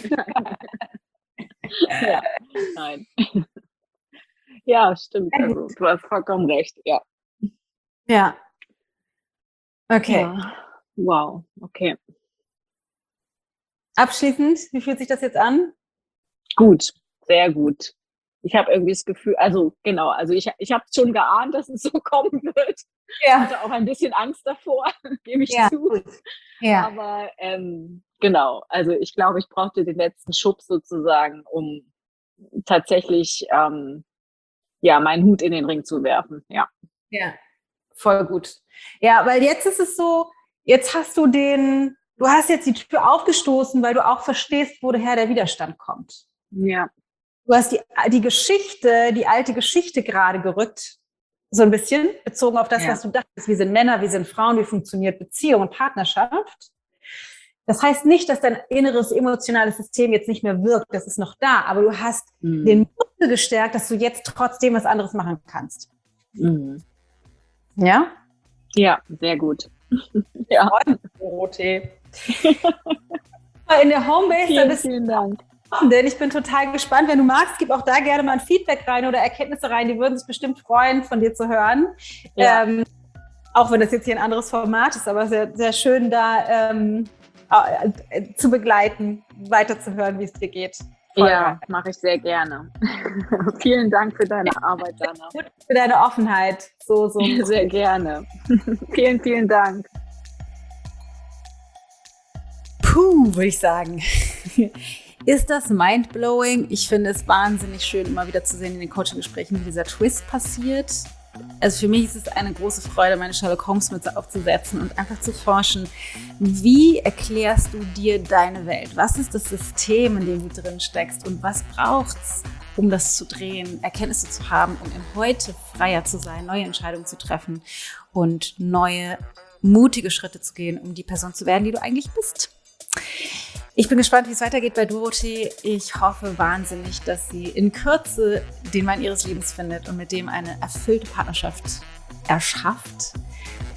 Speaker 2: ja, nein. Ja, stimmt. Also, du hast vollkommen recht, ja.
Speaker 1: Ja. Okay.
Speaker 2: Ja. Wow, okay.
Speaker 1: Abschließend, wie fühlt sich das jetzt an?
Speaker 2: Gut, sehr gut. Ich habe irgendwie das Gefühl, also genau, also ich, ich habe schon geahnt, dass es so kommen wird.
Speaker 1: Ja.
Speaker 2: Ich hatte auch ein bisschen Angst davor, gebe ich
Speaker 1: ja,
Speaker 2: zu.
Speaker 1: Gut. Ja.
Speaker 2: Aber ähm, genau, also ich glaube, ich brauchte den letzten Schub sozusagen, um tatsächlich ähm, ja, meinen Hut in den Ring zu werfen. Ja.
Speaker 1: Ja, voll gut. Ja, weil jetzt ist es so, jetzt hast du den, du hast jetzt die Tür aufgestoßen, weil du auch verstehst, woher der Widerstand kommt.
Speaker 2: Ja.
Speaker 1: Du hast die, die Geschichte, die alte Geschichte gerade gerückt, so ein bisschen, bezogen auf das, ja. was du dachtest. Wir sind Männer, wir sind Frauen, wie funktioniert Beziehung und Partnerschaft. Das heißt nicht, dass dein inneres emotionales System jetzt nicht mehr wirkt, das ist noch da, aber du hast mhm. den Muskel gestärkt, dass du jetzt trotzdem was anderes machen kannst.
Speaker 2: Mhm.
Speaker 1: Ja?
Speaker 2: Ja, sehr gut. Ja.
Speaker 1: Dorothee. In der Homebase,
Speaker 2: vielen,
Speaker 1: da bist
Speaker 2: vielen Dank.
Speaker 1: Denn ich bin total gespannt. Wenn du magst, gib auch da gerne mal ein Feedback rein oder Erkenntnisse rein. Die würden sich bestimmt freuen, von dir zu hören. Ja. Ähm, auch wenn das jetzt hier ein anderes Format ist, aber sehr, sehr schön, da ähm, äh, zu begleiten, weiterzuhören, wie es dir geht.
Speaker 2: Voll ja, mache ich sehr gerne. Vielen Dank für deine Arbeit, Dana.
Speaker 1: Für deine Offenheit. So, so.
Speaker 2: Sehr gerne. Vielen, vielen Dank.
Speaker 1: Puh, würde ich sagen. Ist das mindblowing? Ich finde es wahnsinnig schön, immer wieder zu sehen in den Coaching-Gesprächen, wie dieser Twist passiert. Also für mich ist es eine große Freude, meine Sherlock Holmes-Mütze aufzusetzen und einfach zu forschen, wie erklärst du dir deine Welt? Was ist das System, in dem du drin steckst und was braucht es, um das zu drehen, Erkenntnisse zu haben, um im Heute freier zu sein, neue Entscheidungen zu treffen und neue, mutige Schritte zu gehen, um die Person zu werden, die du eigentlich bist. Ich bin gespannt, wie es weitergeht bei Dorothee. Ich hoffe wahnsinnig, dass sie in Kürze den Mann ihres Lebens findet und mit dem eine erfüllte Partnerschaft erschafft.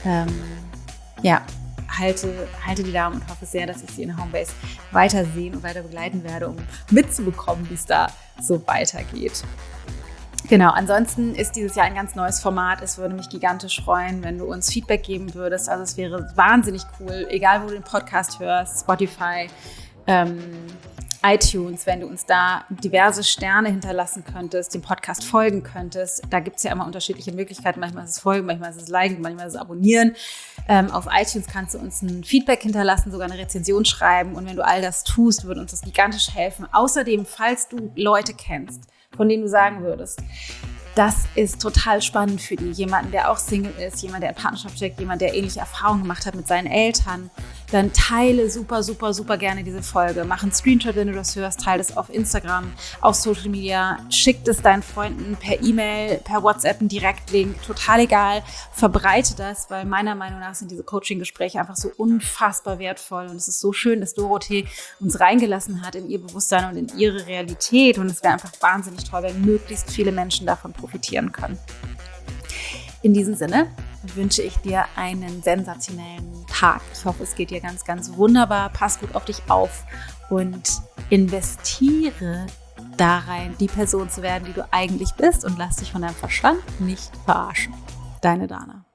Speaker 1: ähm, ja, halte, halte die Daumen und hoffe sehr, dass ich sie in der Homebase weiter sehen und weiter begleiten werde, um mitzubekommen, wie es da so weitergeht. Genau, ansonsten ist dieses Jahr ein ganz neues Format. Es würde mich gigantisch freuen, wenn du uns Feedback geben würdest. Also es wäre wahnsinnig cool, egal wo du den Podcast hörst, Spotify, ähm, iTunes, wenn du uns da diverse Sterne hinterlassen könntest, dem Podcast folgen könntest. Da gibt es ja immer unterschiedliche Möglichkeiten. Manchmal ist es folgen, manchmal ist es liken, manchmal ist es abonnieren. Ähm, auf iTunes kannst du uns ein Feedback hinterlassen, sogar eine Rezension schreiben. Und wenn du all das tust, würde uns das gigantisch helfen. Außerdem, falls du Leute kennst, von denen du sagen würdest, das ist total spannend für die. Jemanden, der auch Single ist, jemand, der in Partnerschaft steckt, jemand, der ähnliche Erfahrungen gemacht hat mit seinen Eltern, dann teile super, super, super gerne diese Folge. Mach einen Screenshot, wenn du das hörst, teile es auf Instagram, auf Social Media, schick es deinen Freunden per E-Mail, per WhatsApp, einen Direktlink, total egal. Verbreite das, weil meiner Meinung nach sind diese Coaching-Gespräche einfach so unfassbar wertvoll und es ist so schön, dass Dorothee uns reingelassen hat in ihr Bewusstsein und in ihre Realität und es wäre einfach wahnsinnig toll, wenn möglichst viele Menschen davon profitieren können. In diesem Sinne wünsche ich dir einen sensationellen Tag. Ich hoffe, es geht dir ganz, ganz wunderbar. Pass gut auf dich auf und investiere da rein, die Person zu werden, die du eigentlich bist und lass dich von deinem Verstand nicht verarschen. Deine Dana.